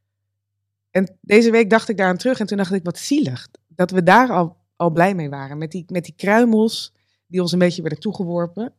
En deze week dacht ik daaraan terug en toen dacht ik, wat zielig. Dat we daar al blij mee waren. Met die kruimels die ons een beetje werden toegeworpen.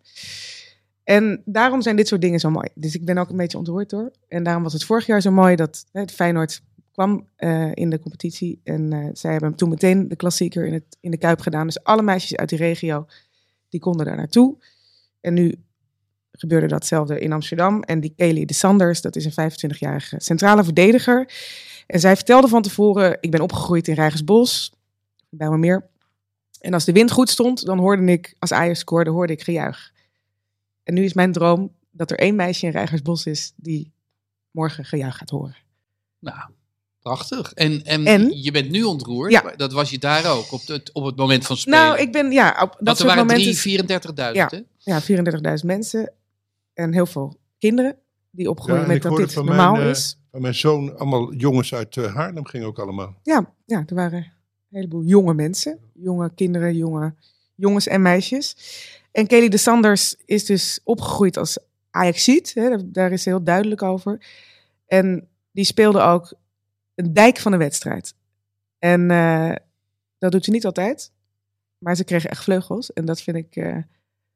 En daarom zijn dit soort dingen zo mooi. Dus ik ben ook een beetje ontroerd door. En daarom was het vorig jaar zo mooi dat het Feyenoord kwam in de competitie. En zij hebben toen meteen de klassieker in de Kuip gedaan. Dus alle meisjes uit die regio, die konden daar naartoe. En nu gebeurde datzelfde in Amsterdam. En die Kelly de Sanders, dat is een 25-jarige centrale verdediger. En zij vertelde van tevoren, ik ben opgegroeid in Rijgersbos, bij Bijlmermeer. En als de wind goed stond, dan hoorde ik, als Ajax scoorde, hoorde ik gejuich. En nu is mijn droom dat er 1 meisje in Rijgersbos is die morgen gejuich gaat horen. Nou, prachtig. En je bent nu ontroerd. Ja. Dat was je daar ook, op het moment van spelen. Nou, ik ben, op dat soort momenten... 34.000, hè? Ja, 34.000 mensen. En heel veel kinderen die opgroeien en met ik dat hoorde dit van normaal is. Van mijn zoon, allemaal jongens uit Haarlem gingen ook allemaal. Ja, er waren een heleboel jonge mensen. Jonge kinderen, jongens en meisjes. En Kelly de Sanders is dus opgegroeid als Ajaxiet. Daar is ze heel duidelijk over. En die speelde ook een dijk van een wedstrijd. En dat doet ze niet altijd. Maar ze kreeg echt vleugels. En dat vind ik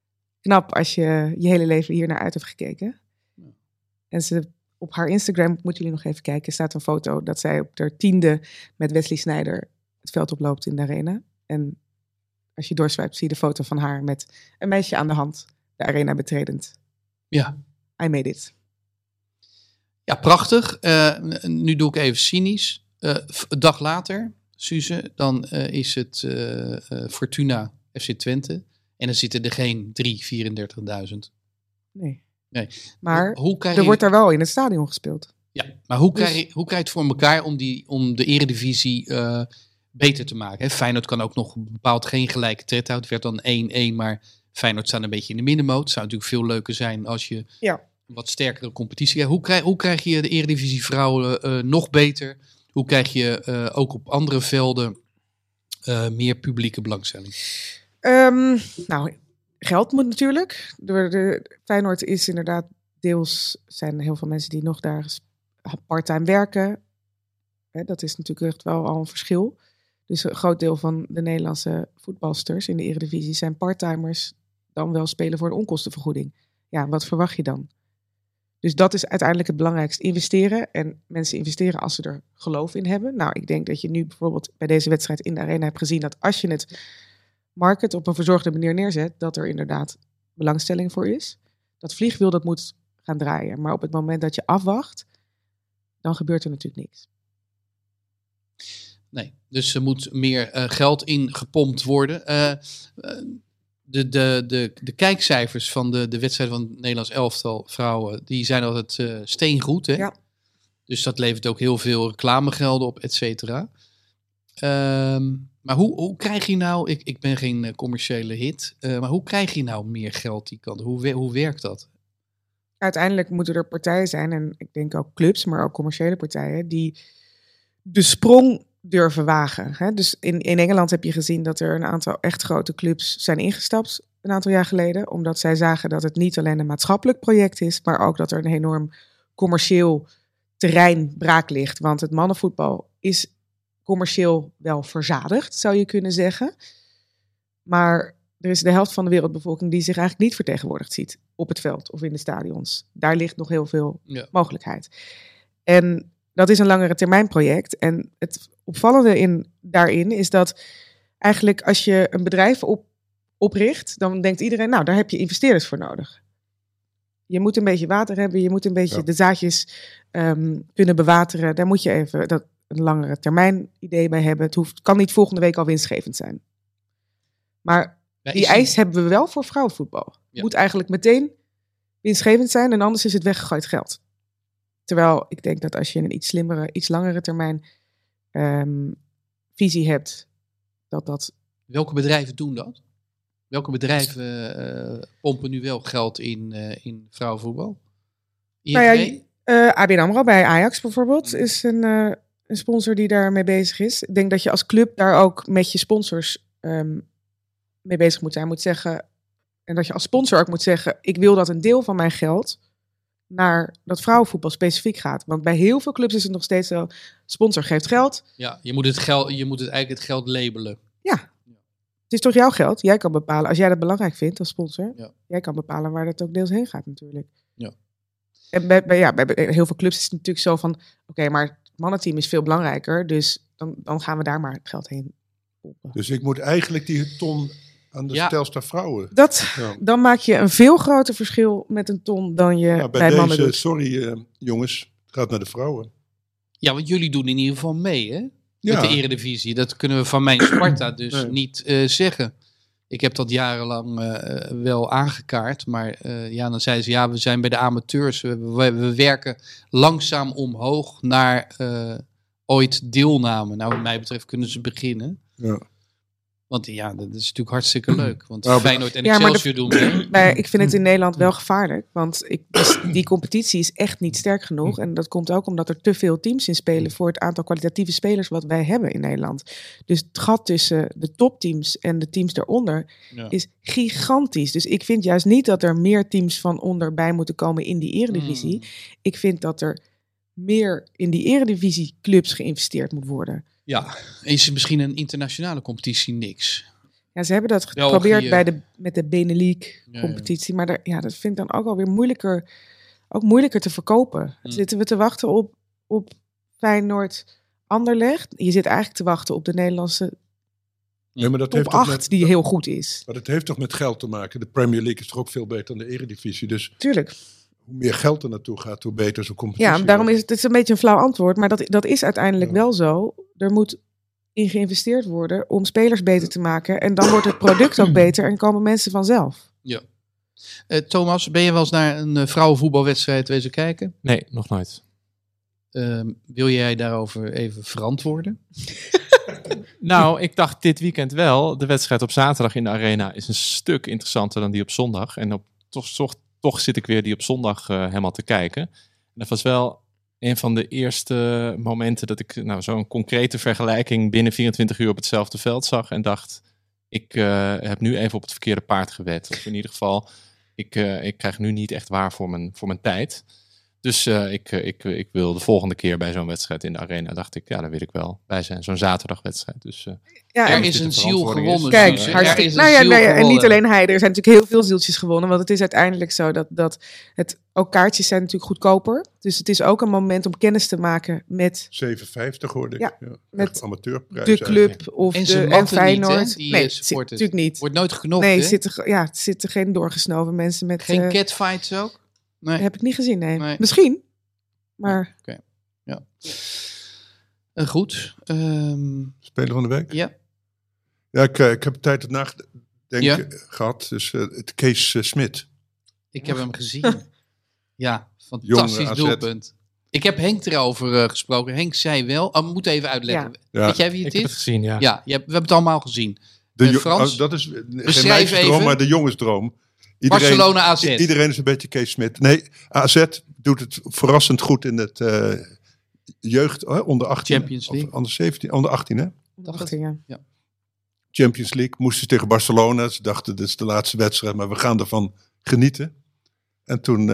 knap als je je hele leven hier naar uit hebt gekeken. En op haar Instagram, moeten jullie nog even kijken, staat een foto dat zij op haar 10e met Wesley Sneijder het veld oploopt in de arena. En als je doorswipt, zie je de foto van haar met een meisje aan de hand, de arena betredend. Ja. I made it. Ja, prachtig. Nu doe ik even cynisch. Een dag later, Suze, dan is het Fortuna FC Twente. En dan zitten er geen 34.000. Nee. Maar er wordt daar wel in het stadion gespeeld. Ja, maar hoe krijg je het voor elkaar om de eredivisie beter te maken? Hè? Feyenoord kan ook nog bepaald geen gelijke tred houden. Het werd dan 1-1, maar Feyenoord staat een beetje in de middenmoot. Het zou natuurlijk veel leuker zijn als je een wat sterkere competitie hebt. Hoe krijg je de eredivisie vrouwen nog beter? Hoe krijg je ook op andere velden meer publieke belangstelling? Geld moet natuurlijk. Feyenoord is inderdaad deels, zijn heel veel mensen die nog daar parttime werken. Dat is natuurlijk echt wel al een verschil. Dus een groot deel van de Nederlandse voetbalsters in de Eredivisie zijn parttimers, dan wel spelen voor een onkostenvergoeding. Ja, wat verwacht je dan? Dus dat is uiteindelijk het belangrijkste. Investeren. En mensen investeren als ze er geloof in hebben. Nou, ik denk dat je nu bijvoorbeeld bij deze wedstrijd in de arena hebt gezien dat als je het market op een verzorgde manier neerzet, dat er inderdaad belangstelling voor is. Dat vliegwiel, dat moet gaan draaien. Maar op het moment dat je afwacht, dan gebeurt er natuurlijk niks. Nee, dus er moet meer geld in gepompt worden. De kijkcijfers van de wedstrijd van het Nederlands elftal vrouwen, die zijn altijd steengoed. Hè? Ja. Dus dat levert ook heel veel reclamegelden op, et cetera. Maar hoe krijg je nou, ik ben geen commerciële hit, maar hoe krijg je nou meer geld die kant? Hoe werkt dat? Uiteindelijk moeten er partijen zijn, en ik denk ook clubs, maar ook commerciële partijen, die de sprong durven wagen. Hè? Dus in Engeland heb je gezien dat er een aantal echt grote clubs zijn ingestapt een aantal jaar geleden, omdat zij zagen dat het niet alleen een maatschappelijk project is, maar ook dat er een enorm commercieel terrein braak ligt. Want het mannenvoetbal is commercieel wel verzadigd, zou je kunnen zeggen. Maar er is de helft van de wereldbevolking die zich eigenlijk niet vertegenwoordigd ziet op het veld of in de stadions. Daar ligt nog heel veel mogelijkheid. En dat is een langere termijn project. En het opvallende daarin is dat eigenlijk als je een bedrijf opricht, dan denkt iedereen, nou, daar heb je investeerders voor nodig. Je moet een beetje water hebben, je moet een beetje de zaadjes kunnen bewateren. Daar moet je even een langere termijn idee bij hebben. Het kan niet volgende week al winstgevend zijn. Maar die eis hebben we wel voor vrouwenvoetbal. Het moet eigenlijk meteen winstgevend zijn en anders is het weggegooid geld. Terwijl ik denk dat als je een iets slimmere, iets langere termijn visie hebt, dat... Welke bedrijven doen dat? Welke bedrijven pompen nu wel geld in vrouwenvoetbal? ABN AMRO bij Ajax bijvoorbeeld is een sponsor die daarmee bezig is. Ik denk dat je als club daar ook met je sponsors mee bezig moet zijn. Moet zeggen, en dat je als sponsor ook moet zeggen, ik wil dat een deel van mijn geld naar dat vrouwenvoetbal specifiek gaat. Want bij heel veel clubs is het nog steeds zo, sponsor geeft geld. Ja, je moet eigenlijk het geld labelen. Ja. Het is toch jouw geld? Jij kan bepalen, als jij dat belangrijk vindt als sponsor, jij kan bepalen waar dat ook deels heen gaat natuurlijk. Ja. En bij heel veel clubs is het natuurlijk zo van, oké, maar het mannenteam is veel belangrijker, dus dan gaan we daar maar het geld heen pompen. Dus ik moet eigenlijk die ton aan de Telstar vrouwen. Dan maak je een veel groter verschil met een ton dan je bij mannen doet. Sorry jongens, het gaat naar de vrouwen. Ja, want jullie doen in ieder geval mee, hè? Met de Eredivisie. Dat kunnen we van mijn Sparta dus niet zeggen. Ik heb dat jarenlang wel aangekaart. Maar dan zeiden ze, we zijn bij de amateurs. We werken langzaam omhoog naar ooit deelname. Nou, wat mij betreft kunnen ze beginnen. Ja. Want dat is natuurlijk hartstikke leuk. Want Feyenoord en Excelsior doen mee. Maar ik vind het in Nederland wel gevaarlijk. Want die competitie is echt niet sterk genoeg. En dat komt ook omdat er te veel teams in spelen voor het aantal kwalitatieve spelers wat wij hebben in Nederland. Dus het gat tussen de topteams en de teams daaronder is gigantisch. Dus ik vind juist niet dat er meer teams van onder bij moeten komen in die Eredivisie. Ik vind dat er meer in die Eredivisie clubs geïnvesteerd moet worden. Ja, is misschien een internationale competitie niks? Ja, ze hebben dat België. geprobeerd met de Benelux-competitie. Maar dat vind ik dan ook alweer moeilijker te verkopen. Zitten we te wachten op Feyenoord Anderlecht? Je zit eigenlijk te wachten op de Nederlandse Nee, maar dat top heeft toch 8, die heel goed is. Maar dat heeft toch met geld te maken. De Premier League is toch ook veel beter dan de Eredivisie. Dus Tuurlijk. hoe meer geld er naartoe gaat, hoe beter zo'n competitie Ja, daarom wordt. is het is een beetje een flauw antwoord. Maar dat is uiteindelijk wel zo. Er moet in geïnvesteerd worden om spelers beter te maken. En dan wordt het product ook beter en komen mensen vanzelf. Ja. Thomas, ben je wel eens naar een vrouwenvoetbalwedstrijd wezen kijken? Nee, nog nooit. Wil jij daarover even verantwoorden? Nou, ik dacht dit weekend wel. De wedstrijd op zaterdag in de Arena is een stuk interessanter dan die op zondag. En toch zit ik weer die op zondag helemaal te kijken. En dat was wel een van de eerste momenten dat ik zo'n concrete vergelijking binnen 24 uur op hetzelfde veld zag. En dacht, ik heb nu even op het verkeerde paard gewed. Of in ieder geval, ik krijg nu niet echt waar voor mijn tijd. Dus ik wil de volgende keer bij zo'n wedstrijd in de Arena, dacht ik, daar wil ik wel bij zijn. Zo'n zaterdagwedstrijd. Dus Er is een ziel gewonnen. Kijk, Suze. hartstikke. En niet alleen hij, er zijn natuurlijk heel veel zieltjes gewonnen. Want het is uiteindelijk zo dat ook kaartjes zijn natuurlijk goedkoper. Dus het is ook een moment om kennis te maken met 7,50 hoorde ik. Ja, Ja, met echt amateurprijs de club eigenlijk. of En ze en matten Feyenoord. niet, hè, die nee, supporters. natuurlijk niet. Wordt nooit genoeg. Nee, hè? het zitten geen doorgesnoven mensen met... Geen catfights ook? Nee. heb ik niet gezien, nee. Nee. Misschien, maar... Goed. Speler van de week? Ja. Ja, ik heb een tijd het nadenken gehad. Dus het Kees Smit. Ik heb hem gezien. Ja, Jonge fantastisch AZ. doelpunt. Ik heb Henk erover gesproken. Henk zei wel... we moeten even uitleggen. Ja. Weet jij wie ik het heb het is? gezien, ja. Ja, we hebben het allemaal gezien. Frans, dat is geen beschrijf meisjesdroom, even. maar de jongensdroom. Barcelona AZ. Iedereen is een beetje Kees Smit. Nee, AZ doet het verrassend goed in het jeugd onder 18. Champions League. Of onder 17, onder 18 hè? Dacht ja. Champions League moesten ze tegen Barcelona. Ze dachten, dit is de laatste wedstrijd, maar we gaan ervan genieten. En toen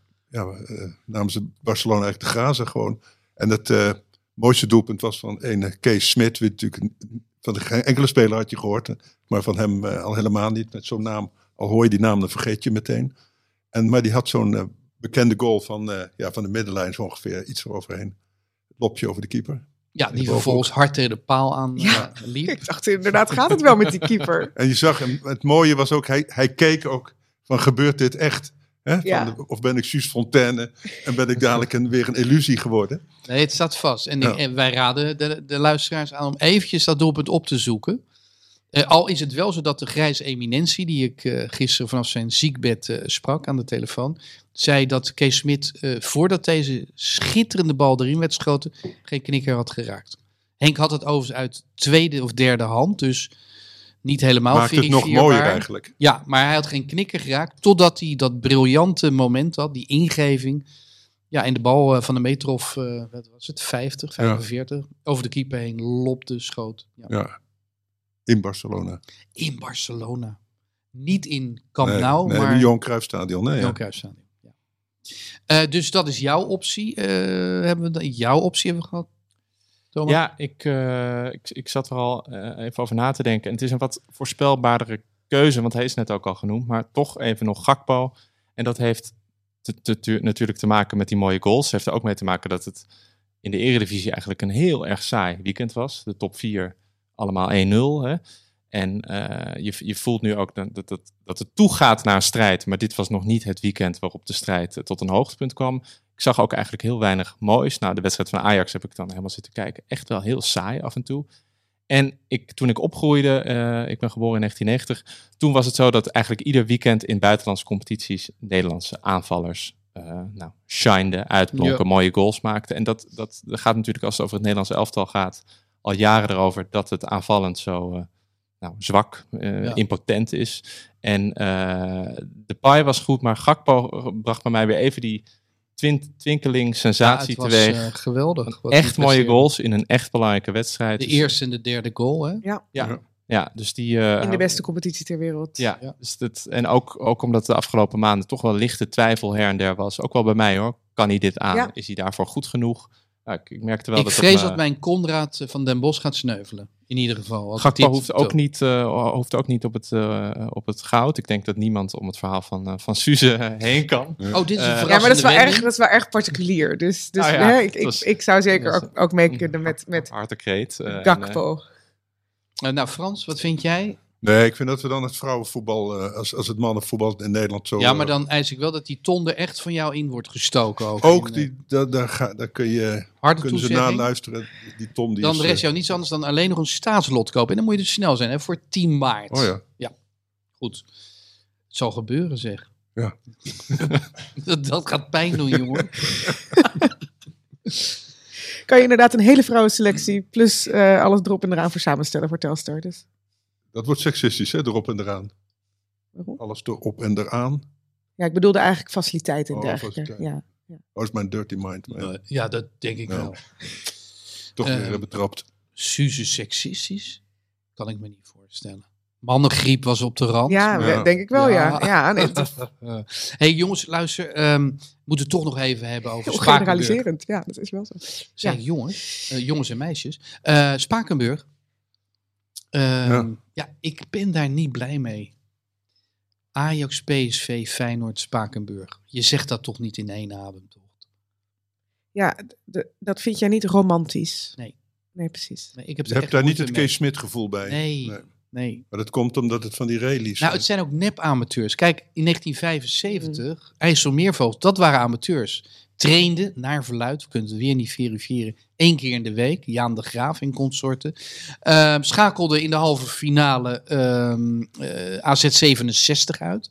namen ze Barcelona eigenlijk te grazen gewoon. En het mooiste doelpunt was van ene Kees Smit. Van geen enkele speler had je gehoord. Maar van hem al helemaal niet. Met zo'n naam, al hoor je die naam, dan vergeet je meteen. Maar die had zo'n bekende goal van de middenlijn zo ongeveer iets eroverheen. Lopje over de keeper. Ja, die vervolgens hard tegen de paal aan liep. Ik dacht inderdaad, gaat het wel met die keeper? En je zag hem, het mooie was ook, hij keek ook van, gebeurt dit echt? Hè? Ja. Of ben ik Suus Fontaine en ben ik dadelijk weer een illusie geworden? Nee, het staat vast. En wij raden de luisteraars aan om eventjes dat doelpunt op te zoeken. Al is het wel zo dat de grijze eminentie, die ik gisteren vanaf zijn ziekbed sprak aan de telefoon, zei dat Kees Smit, voordat deze schitterende bal erin werd geschoten, geen knikker had geraakt. Henk had het overigens uit tweede of derde hand, dus niet helemaal Maakt het nog verifieerbaar. mooier eigenlijk. Ja, maar hij had geen knikker geraakt, totdat hij dat briljante moment had, die ingeving. Ja, en de bal van een meter of, wat was het, 50, 45, over de keeper heen lopte, schoot. Ja. In Barcelona. In Barcelona. Niet in Camp Nou, maar... maar... in het Johan Cruijff Stadion. Nee, Johan Cruijff Stadion, ja. Dus dat is jouw optie. Jouw optie hebben we gehad, Thomas? Ja, ik zat er al even over na te denken. En het is een wat voorspelbaardere keuze, want hij is net ook al genoemd. Maar toch even nog Gakpo. En dat heeft natuurlijk te maken met die mooie goals. Het heeft er ook mee te maken dat het in de Eredivisie eigenlijk een heel erg saai weekend was. De top 4 allemaal 1-0. Hè? En je voelt nu ook dat het toegaat naar een strijd. Maar dit was nog niet het weekend waarop de strijd tot een hoogtepunt kwam. Ik zag ook eigenlijk heel weinig moois. Nou, de wedstrijd van Ajax heb ik dan helemaal zitten kijken. Echt wel heel saai af en toe. En toen ik opgroeide, ik ben geboren in 1990... toen was het zo dat eigenlijk ieder weekend in buitenlandse competities Nederlandse aanvallers shineden, uitblonken, mooie goals maakten. En dat gaat natuurlijk, als het over het Nederlandse elftal gaat, al jaren erover dat het aanvallend zo zwak, impotent is. En Depay was goed, maar Gakpo bracht bij mij weer even die twinkeling sensatie teweeg. Het was geweldig. Echt mooie goals in een echt belangrijke wedstrijd. De eerste en de derde goal, hè? Ja, dus die... in de beste competitie ter wereld. Ja. Dus en ook omdat de afgelopen maanden toch wel lichte twijfel her en der was. Ook wel bij mij hoor. Kan hij dit aan? Ja. Is hij daarvoor goed genoeg? Ja, ik merkte wel Ik dat vrees op, dat mijn Konrad van Den Bosch gaat sneuvelen. In ieder geval. als Gakpo ik dit hoeft ook niet op het goud. Ik denk dat niemand om het verhaal van Suze heen kan. Oh, dit is een Ja, maar dat is, wel wending. erg, dat is wel erg particulier. Dus Nou ja, hè, het was- ik zou zeker dat is- ook mee kunnen met Hartekreet. Gakpo. Nou, Frans, wat vind jij? Nee, ik vind dat we dan het vrouwenvoetbal, als het mannenvoetbal in Nederland zo... Ja, maar dan eis ik wel dat die ton er echt van jou in wordt gestoken. Ook in, daar kunnen harde ze toezegging. naluisteren. Die ton die Dan is... rest jou niets anders dan alleen nog een staatslot kopen. En dan moet je dus snel zijn, hè, voor 10 maart. Oh ja. Goed. Het zal gebeuren, zeg. Ja. dat gaat pijn doen, jongen. Kan je inderdaad een hele vrouwenselectie plus alles erop en eraan voor samenstellen voor Telstar. Dus. Dat wordt seksistisch, hè? Erop en eraan. Waarom? Alles erop en eraan. Ja, ik bedoelde eigenlijk faciliteiten en Oh, dergelijke. faciliteiten. Ja. Dat is mijn dirty mind. Maar Ja, dat denk ik Ja. wel. toch weer betrapt. Suze seksistisch? Kan ik me niet voorstellen. Mannengriep was op de rand. Ja, Ja. denk ik wel, ja. Ja, nee, Hey jongens, luister. Moeten het toch nog even hebben over heel Spakenburg. generaliserend. Ja, dat is wel zo. Zeg Ja. jongens en meisjes. Spakenburg. Ja, ik ben daar niet blij mee. Ajax, PSV, Feyenoord, Spakenburg. Je zegt dat toch niet in één adem, toch? Ja, dat vind jij niet romantisch. Nee. Nee, precies. Nee, ik heb Je er hebt echt daar niet moeite het mee. Kees Smit gevoel bij. Nee. Maar dat komt omdat het van die rallies Nou, het zijn ook nep-amateurs. Kijk, in 1975, IJsselmeervogels, dat waren amateurs. Trainden, naar verluid, we kunnen het weer niet verifiëren, 1 keer in de week. Jaan de Graaf en consorten. Schakelde in de halve finale AZ 67 uit.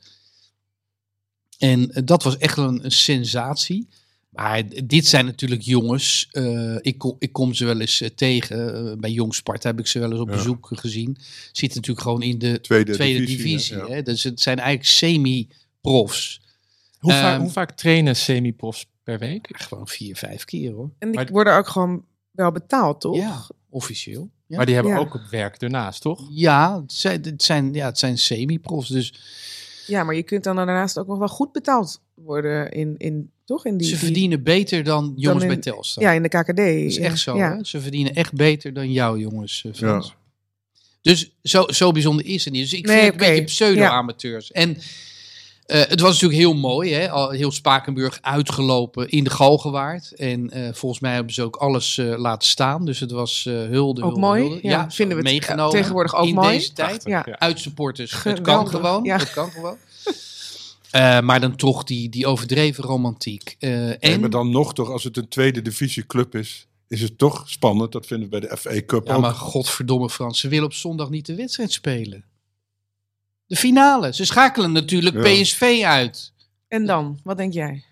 En dat was echt een sensatie. Maar dit zijn natuurlijk jongens. Ik kom ze wel eens tegen. Bij Jong Sparta heb ik ze wel eens op bezoek gezien. Zitten natuurlijk gewoon in de tweede divisie. ja. Hè? Dus het zijn eigenlijk semi-profs. Hoe vaak trainen semi-profs per week? Gewoon 4-5 keer hoor. En die Maar- worden ook gewoon wel betaald, toch? Ja, officieel. Ja, Maar die hebben Ja. ook werk ernaast, toch? ja, het zijn semi-profs. Dus Ja, maar je kunt dan daarnaast ook nog wel goed betaald worden toch? In die, ze verdienen beter dan jongens in- bij Telstar. Ja, in de KKD. Dat is echt zo. Ja. Hè? Ze verdienen echt beter dan jou, jongens. Frans. Ja. Dus zo bijzonder is het niet. Dus ik Nee, vind het oké. een beetje pseudo-amateurs. En het was natuurlijk heel mooi. Hè? Al heel Spakenburg uitgelopen in de Galgenwaard. En volgens mij hebben ze ook alles laten staan. Dus het was hulde. Ook mooi. Hulde. Ja, vinden we het meegenomen. tegenwoordig ook in mooi. deze tijd. Ja. Uitsupporters. Het kan Geweldig, gewoon. ja. Het kan gewoon. Maar dan toch die overdreven romantiek. Nee, En maar dan nog toch, als het een tweede divisieclub is het toch spannend. Dat vinden we bij de FA Cup ja, ook. maar godverdomme Frans, ze willen op zondag niet de wedstrijd spelen. De finale. Ze schakelen natuurlijk Ja. PSV uit. En dan, wat denk jij?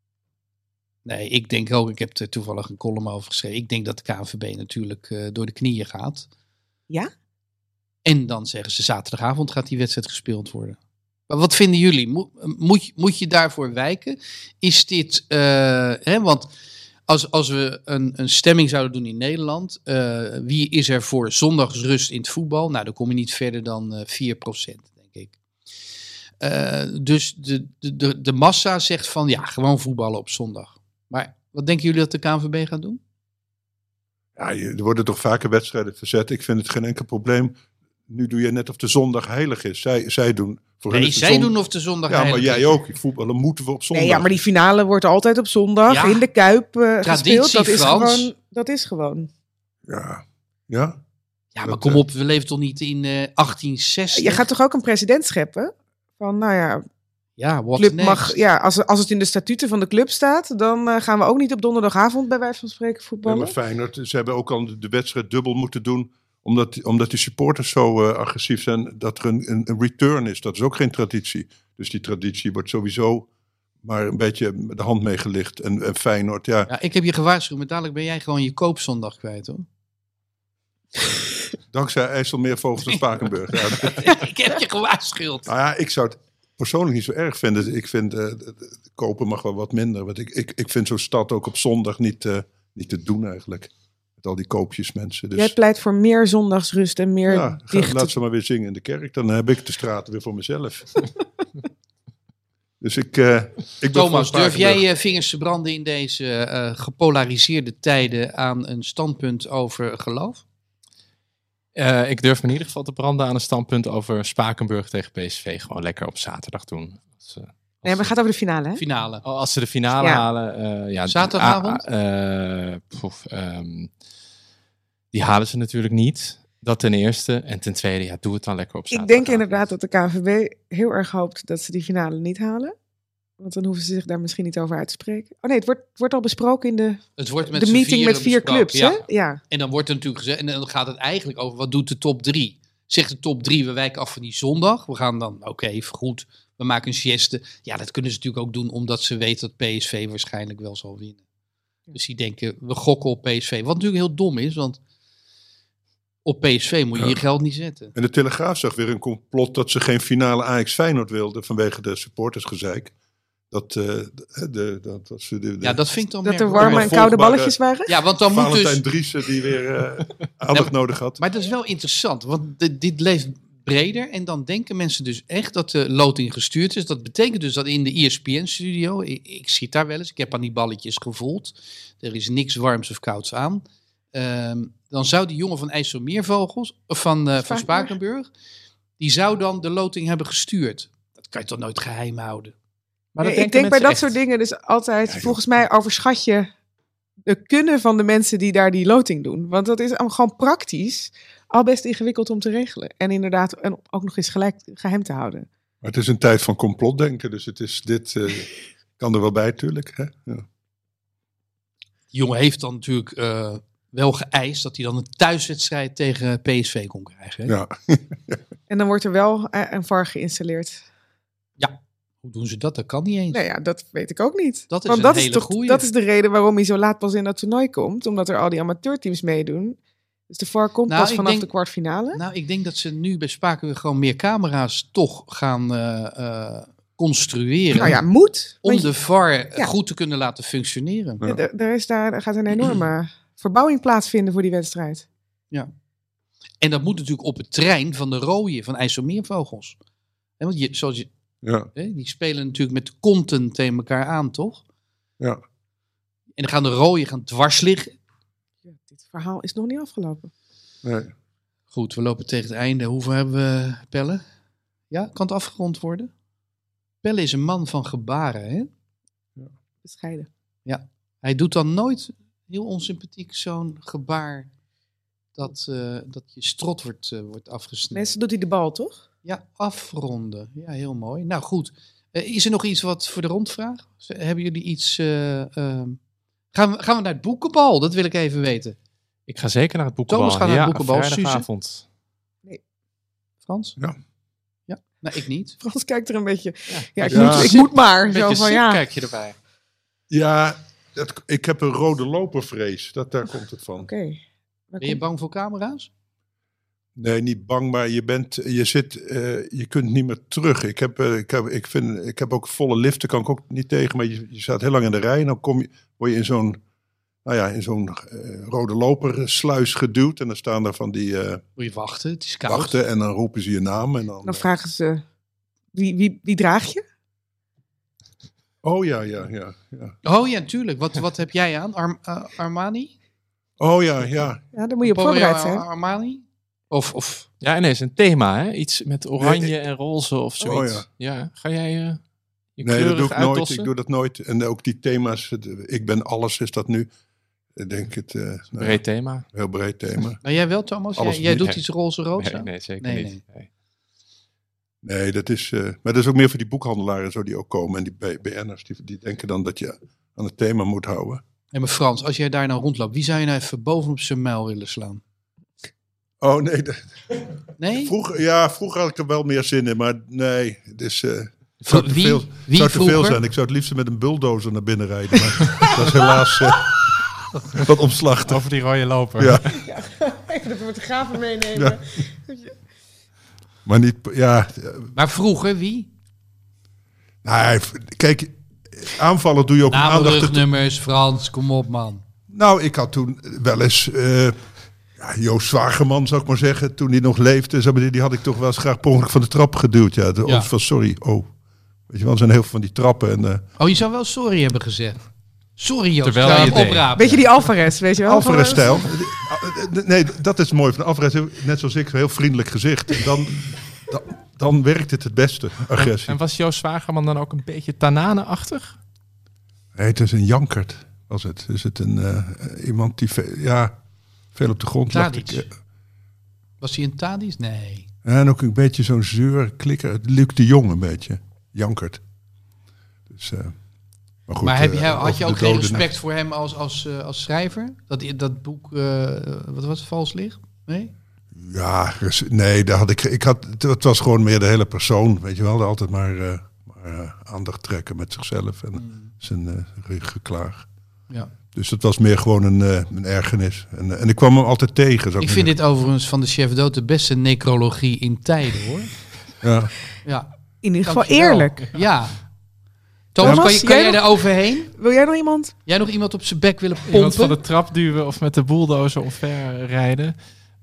Nee, ik denk ook, ik heb er toevallig een column over geschreven. Ik denk dat de KNVB natuurlijk door de knieën gaat. Ja? En dan zeggen ze zaterdagavond gaat die wedstrijd gespeeld worden. Maar wat vinden jullie? Moet je daarvoor wijken? Is dit, want als we een stemming zouden doen in Nederland, wie is er voor zondagsrust in het voetbal? Nou, dan kom je niet verder dan 4%, denk ik. Dus de massa zegt van ja, gewoon voetballen op zondag. Maar wat denken jullie dat de KNVB gaat doen? Ja, er worden toch vaker wedstrijden verzet. Ik vind het geen enkel probleem. Nu doe je net of de zondag heilig is. Zij doen... Voor hun Nee, is de zij doen of de zondag Ja, maar heilig jij is. ook. Voetballen moeten we op zondag. Nee, ja, maar die finale wordt altijd op zondag Ja. in de Kuip Traditie, gespeeld. Dat is Frans. gewoon. Dat is gewoon. Ja. Ja, maar Dat, kom op, we leven toch niet in 1860? Je gaat toch ook een president scheppen? Van, nou ja, Ja, what club next? mag, ja, als het in de statuten van de club staat, dan gaan we ook niet op donderdagavond bij wijze van spreken Ja, voetballen. maar Feyenoord, ze hebben ook al de wedstrijd dubbel moeten doen. Omdat de supporters zo agressief zijn dat er een return is. Dat is ook geen traditie. Dus die traditie wordt sowieso maar een beetje de hand meegelicht. En Feyenoord, ja. Ja, ik heb je gewaarschuwd, maar dadelijk ben jij gewoon je koopzondag kwijt, hoor. Dankzij IJsselmeervogels en Spakenburg. Ja. Ik heb je gewaarschuwd. Nou ja, ik zou het persoonlijk niet zo erg vinden. Ik vind kopen mag wel wat minder. Want ik vind zo'n stad ook op zondag niet te doen eigenlijk. Met al die koopjes mensen. Dus Jij pleit voor meer zondagsrust en meer ja, dichte... laat ze maar weer zingen in de kerk. Dan heb ik de straten weer voor mezelf. Dus ik ben Thomas, voor durf Spakenburg. jij vingers te branden in deze gepolariseerde tijden aan een standpunt over geloof? Ik durf me in ieder geval te branden aan een standpunt over Spakenburg tegen PSV. Gewoon lekker op zaterdag doen. Nee, maar het gaat over de finale, hè? Finale. Als ze de finale Ja. halen... Zaterdagavond? Die halen ze natuurlijk niet. Dat ten eerste. En ten tweede, doe het dan lekker op Ik zaterdag. denk inderdaad dat de KNVB heel erg hoopt dat ze die finale niet halen. Want dan hoeven ze zich daar misschien niet over uit te spreken. Oh nee, het wordt al besproken in Het wordt met de z'n meeting vieren met 4 besproken, clubs, ja. hè? Ja. En dan wordt er natuurlijk gezegd, en dan gaat het eigenlijk over wat doet de top 3. Zegt de top 3, we wijken af van die zondag. We gaan dan, oké, goed, we maken een sieste. Ja, dat kunnen ze natuurlijk ook doen, omdat ze weten dat PSV waarschijnlijk wel zal winnen. Dus die denken, we gokken op PSV. Wat natuurlijk heel dom is, want op PSV moet je je geld niet zetten. En de Telegraaf zag weer een complot dat ze geen finale Ajax-Feyenoord wilden vanwege de supportersgezeik. Dat ze Ja, dat vind ik dan Dat er merkwaardig. warme en koude balletjes waren. Ja, want dan moet Valentijn dus... Driessen die weer aandacht nodig had. Maar dat is wel interessant, want dit leeft breder. En dan denken mensen dus echt dat de loting gestuurd is. Dat betekent dus dat in de ESPN-studio, ik zit daar wel eens, ik heb aan die balletjes gevoeld. Er is niks warms of kouds aan. Dan zou die jongen van IJsselmeervogels, of van Spakenburg, die zou dan de loting hebben gestuurd. Dat kan je toch nooit geheim houden? Maar Nee, ik denk bij dat soort dingen dus altijd, volgens mij overschat je de kunnen van de mensen die daar die loting doen. Want dat is gewoon praktisch al best ingewikkeld om te regelen. En inderdaad en ook nog eens gelijk geheim te houden. Maar het is een tijd van complotdenken, dus dit kan er wel bij natuurlijk. Hè? Ja. Die jongen heeft dan natuurlijk wel geëist dat hij dan een thuiswedstrijd tegen PSV kon krijgen. Hè? Ja. En dan wordt er wel een VAR geïnstalleerd. Hoe doen ze dat? Dat kan niet eens. Nou ja, dat weet ik ook niet. Dat is Want een dat hele is toch goeie. dat is de reden waarom hij zo laat pas in dat toernooi komt. Omdat er al die amateurteams meedoen. Dus de VAR komt Nou, pas ik vanaf denk- de kwartfinale. Nou, ik denk dat ze nu bij Spakenburg gewoon meer camera's toch gaan construeren. Nou ja, moet. om Want de VAR Ja. goed te kunnen laten functioneren. Ja. daar gaat een enorme verbouwing plaatsvinden voor die wedstrijd. En dat moet natuurlijk op het terrein van de rooien van IJsselmeervogels. Hè, want die spelen natuurlijk met de konten tegen elkaar aan, toch? Ja. En dan gaan de rooien dwars liggen. Ja, dit verhaal is nog niet afgelopen. Nee. Goed, we lopen tegen het einde. Hoeveel hebben we, Pelle? Ja, kan het afgerond worden? Pelle is een man van gebaren, hè? Bescheiden. Hij doet dan nooit heel onsympathiek zo'n gebaar dat je strot wordt afgesneden. Meestal doet hij de bal, toch? Ja, afronden. Ja, heel mooi. Nou goed, is er nog iets wat voor de rondvraag? Hebben jullie iets... Gaan we naar het boekenbal? Dat wil ik even weten. Ik ga zeker naar het boekenbal. Thomas gaat naar het boekenbal. Vrijdagavond. Frans? Ja. Ja, nou ik niet. Frans kijkt er een beetje... Ja, Ja. ik moet maar. Een Zo beetje van, ja. kijk je erbij. Ja, ik heb een rode lopervrees. Daar komt het van. Oké. Waar Ben je komt- bang voor camera's? Nee, niet bang, maar je kunt niet meer terug. Ik heb ook volle liften, kan ik ook niet tegen. Maar je staat heel lang in de rij en dan word je in zo'n rode lopersluis geduwd. En dan staan daar van die Moet je wachten, het is koud. wachten en dan roepen ze je naam. En dan, Dan vragen ze... Wie draag je? oh ja. Oh ja, tuurlijk. Wat heb jij aan? Armani? Oh ja. Ja, daar moet je op Power voorbereid zijn. Armani? Of Ja, nee, het is een thema, hè? Iets met oranje en roze of zoiets. Oh, ja. Ga jij je Nee, kleurig dat doe ik nooit. uitdossen? Ik doe dat nooit. En ook die thema's, ik ben alles is dat nu. Ik denk het, Breed thema. heel breed thema. nou, jij wel, Thomas? Alles Jij niet. doet iets roze-rood? Nee, zeker Nee, niet. Nee. Nee, dat is, maar dat is ook meer voor die boekhandelaren zo die ook komen. En die BN'ers, die denken dan dat je aan het thema moet houden. En maar Frans, als jij daar nou rondloopt, wie zou je nou even bovenop zijn muil willen slaan? Oh nee, Nee? vroeger had ik er wel meer zin in, maar nee. Het is, Wie? Wie zou te veel vroeger? zijn. Ik zou het liefst met een bulldozer naar binnen rijden. Maar dat is helaas wat omslachtig. Over die rode loper. Ja, Even de fotografen meenemen. maar niet, ja. Maar vroeger, wie? Nou, kijk, aanvallen doe je ook om Namen, aandacht te... rugnummers, Frans, kom op man. Nou, ik had toen wel eens... Joost Zwageman, zou ik maar zeggen, toen hij nog leefde, zeg maar, die had ik toch wel eens graag per ongeluk van de trap geduwd. Ja, Ja. Van sorry, Weet je wel, er zijn heel veel van die trappen. En, Oh, je zou wel sorry hebben gezegd. Sorry, Joost. Terwijl je hem het deed. oprapen. Beetje die Alvarez, weet je wel? Alvarez-stijl. Nee, dat is mooi. Van Alvarez, net zoals ik, een heel vriendelijk gezicht. En dan werkt het beste, agressie. En was Joost Zwagerman dan ook een beetje Tanane-achtig? Nee, het is een jankert, was het. Is het iemand die veel op de grond lag. Tadic. Was hij een Tadic? Nee. En ook een beetje zo'n klikker. Luc de Jong een beetje. Jankert. Dus, maar goed, Maar had je ook geen respect nacht. voor hem als schrijver? Dat boek, wat was het, Vals Licht? Nee? Ja, nee, daar had het was gewoon meer de hele persoon. Weet je wel, altijd maar aandacht trekken met zichzelf en zijn geklaag. Ja. Dus het was meer gewoon een ergernis. En ik kwam hem altijd tegen. Ik vind dit overigens van de chef dood de beste necrologie in tijden, hoor. Ja. Ja. In ieder geval Dankjewel. eerlijk. Ja. Thomas, Thomas, kan jij jij daar overheen? Wil jij nog iemand? Jij nog iemand op zijn bek willen Iemand van pompen? de trap duwen of met de bulldozer omver rijden.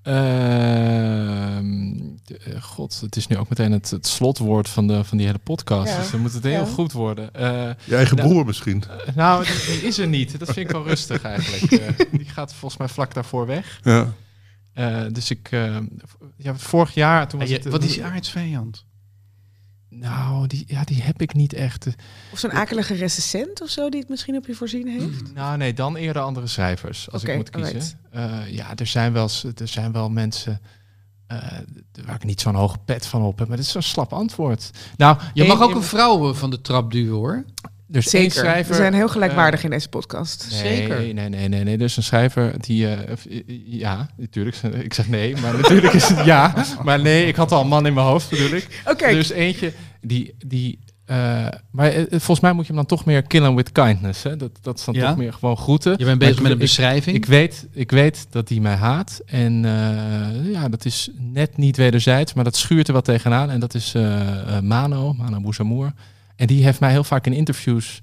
God, het is nu ook meteen het slotwoord van die hele podcast. Ja. Dus dan moet het heel Ja. goed worden. Je eigen broer misschien. Nou, die is er niet. Dat vind ik wel rustig eigenlijk. Die gaat volgens mij vlak daarvoor weg. Ja. Dus vorig jaar... Toen was Wat is je aardsvijand? Nou, die heb ik niet echt. Of zo'n akelige recensent of zo die het misschien op je voorzien heeft? Nou nee, dan eerder andere cijfers als Oké, ik moet kiezen. alright. Er zijn wel mensen waar ik niet zo'n hoge pet van op heb, maar dit is zo'n slap antwoord. Nou, Je mag ook een vrouw van de trap duwen, hoor. Dus één Zeker. schrijver, We zijn heel gelijkwaardig in deze podcast. Zeker. Nee. Er is een schrijver die... ja, natuurlijk. Ik zeg nee, maar natuurlijk is het ja. Maar nee, ik had al een man in mijn hoofd, bedoel ik. Oké. Dus eentje die maar volgens mij moet je hem dan toch meer killen with kindness. Hè? Dat is dan Ja? toch meer gewoon groeten. Je bent bezig Maar met een beschrijving. Ik weet dat hij mij haat. En dat is net niet wederzijds, maar dat schuurt er wel tegenaan. En dat is Mano Bouzamour. En die heeft mij heel vaak in interviews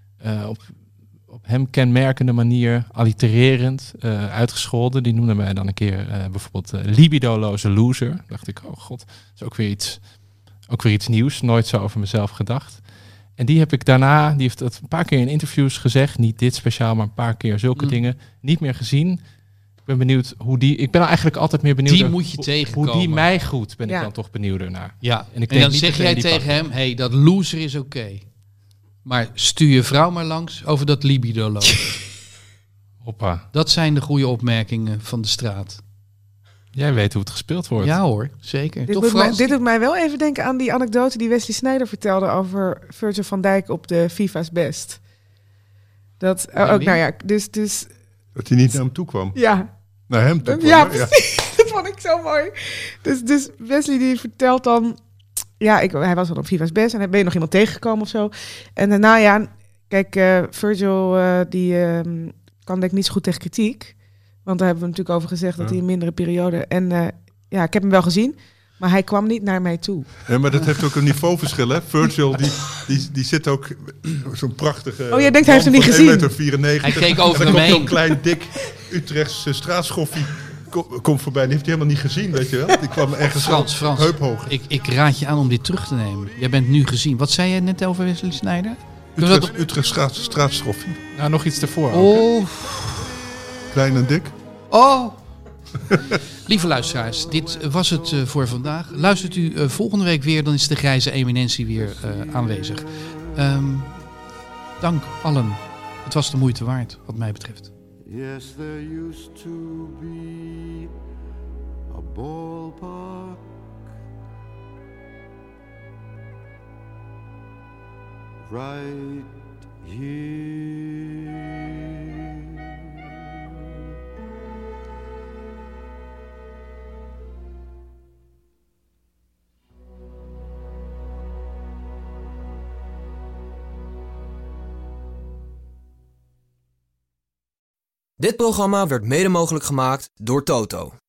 op hem kenmerkende manier, allitererend, uitgescholden. Die noemde mij dan een keer bijvoorbeeld libidoloze loser. Dacht ik, oh god, dat is ook weer iets nieuws. Nooit zo over mezelf gedacht. En die heeft het een paar keer in interviews gezegd. Niet dit speciaal, maar een paar keer zulke dingen. Niet meer gezien. Ik ben benieuwd hoe die... Ik ben eigenlijk altijd meer benieuwd... Die moet je tegenkomen. Hoe die mij groet, ben Ja. ik dan toch benieuwder naar. Ja, En ik en denk dan niet zeg dat jij die tegen pakt. hem, hey, dat loser is oké. Maar stuur je vrouw maar langs over dat libidoloos. Hoppa. Dat zijn de goede opmerkingen van de straat. Jij weet hoe het gespeeld wordt. Ja hoor, zeker. Dit Toch doet, mij, Frans? dit doet mij wel even denken aan die anekdote die Wesley Sneijder vertelde over Virgil van Dijk op de FIFA's Best. Dat ook, wie? nou ja, dus Dat hij niet naar hem toe kwam. ja. Naar hem toe kwam. Ja, hè? precies. Dat vond ik zo mooi. Dus Wesley die vertelt dan... Ja, hij was dan op FIFA's Best en ben je nog iemand tegengekomen of zo. En daarna, ja, kijk, Virgil kan denk ik niet zo goed tegen kritiek. Want daar hebben we natuurlijk over gezegd dat hij een mindere periode... En ik heb hem wel gezien, maar hij kwam niet naar mij toe. Ja, maar dat heeft ook een niveauverschil, hè? Virgil, die zit ook zo'n prachtige... Oh, jij denkt hij heeft hem niet van gezien? 1,94 meter. Hij keek over en dan hem komt heen. zo'n klein, dik Utrechtse straatschoffie komt voorbij. Die heeft hij helemaal niet gezien, weet je wel? Die kwam ergens Frans, heuphoog. ik raad je aan om dit terug te nemen. Jij bent nu gezien. Wat zei jij net over Wesley Sneijder? Utrecht straatschoffie. Nou, nog iets ervoor. ook, hè? Oh, Klein en dik. oh. Lieve luisteraars, dit was het voor vandaag. Luistert u volgende week weer, dan is de grijze eminentie weer aanwezig. Dank allen. Het was de moeite waard, wat mij betreft. Yes, there used to be a ballpark right here. Dit programma werd mede mogelijk gemaakt door Toto.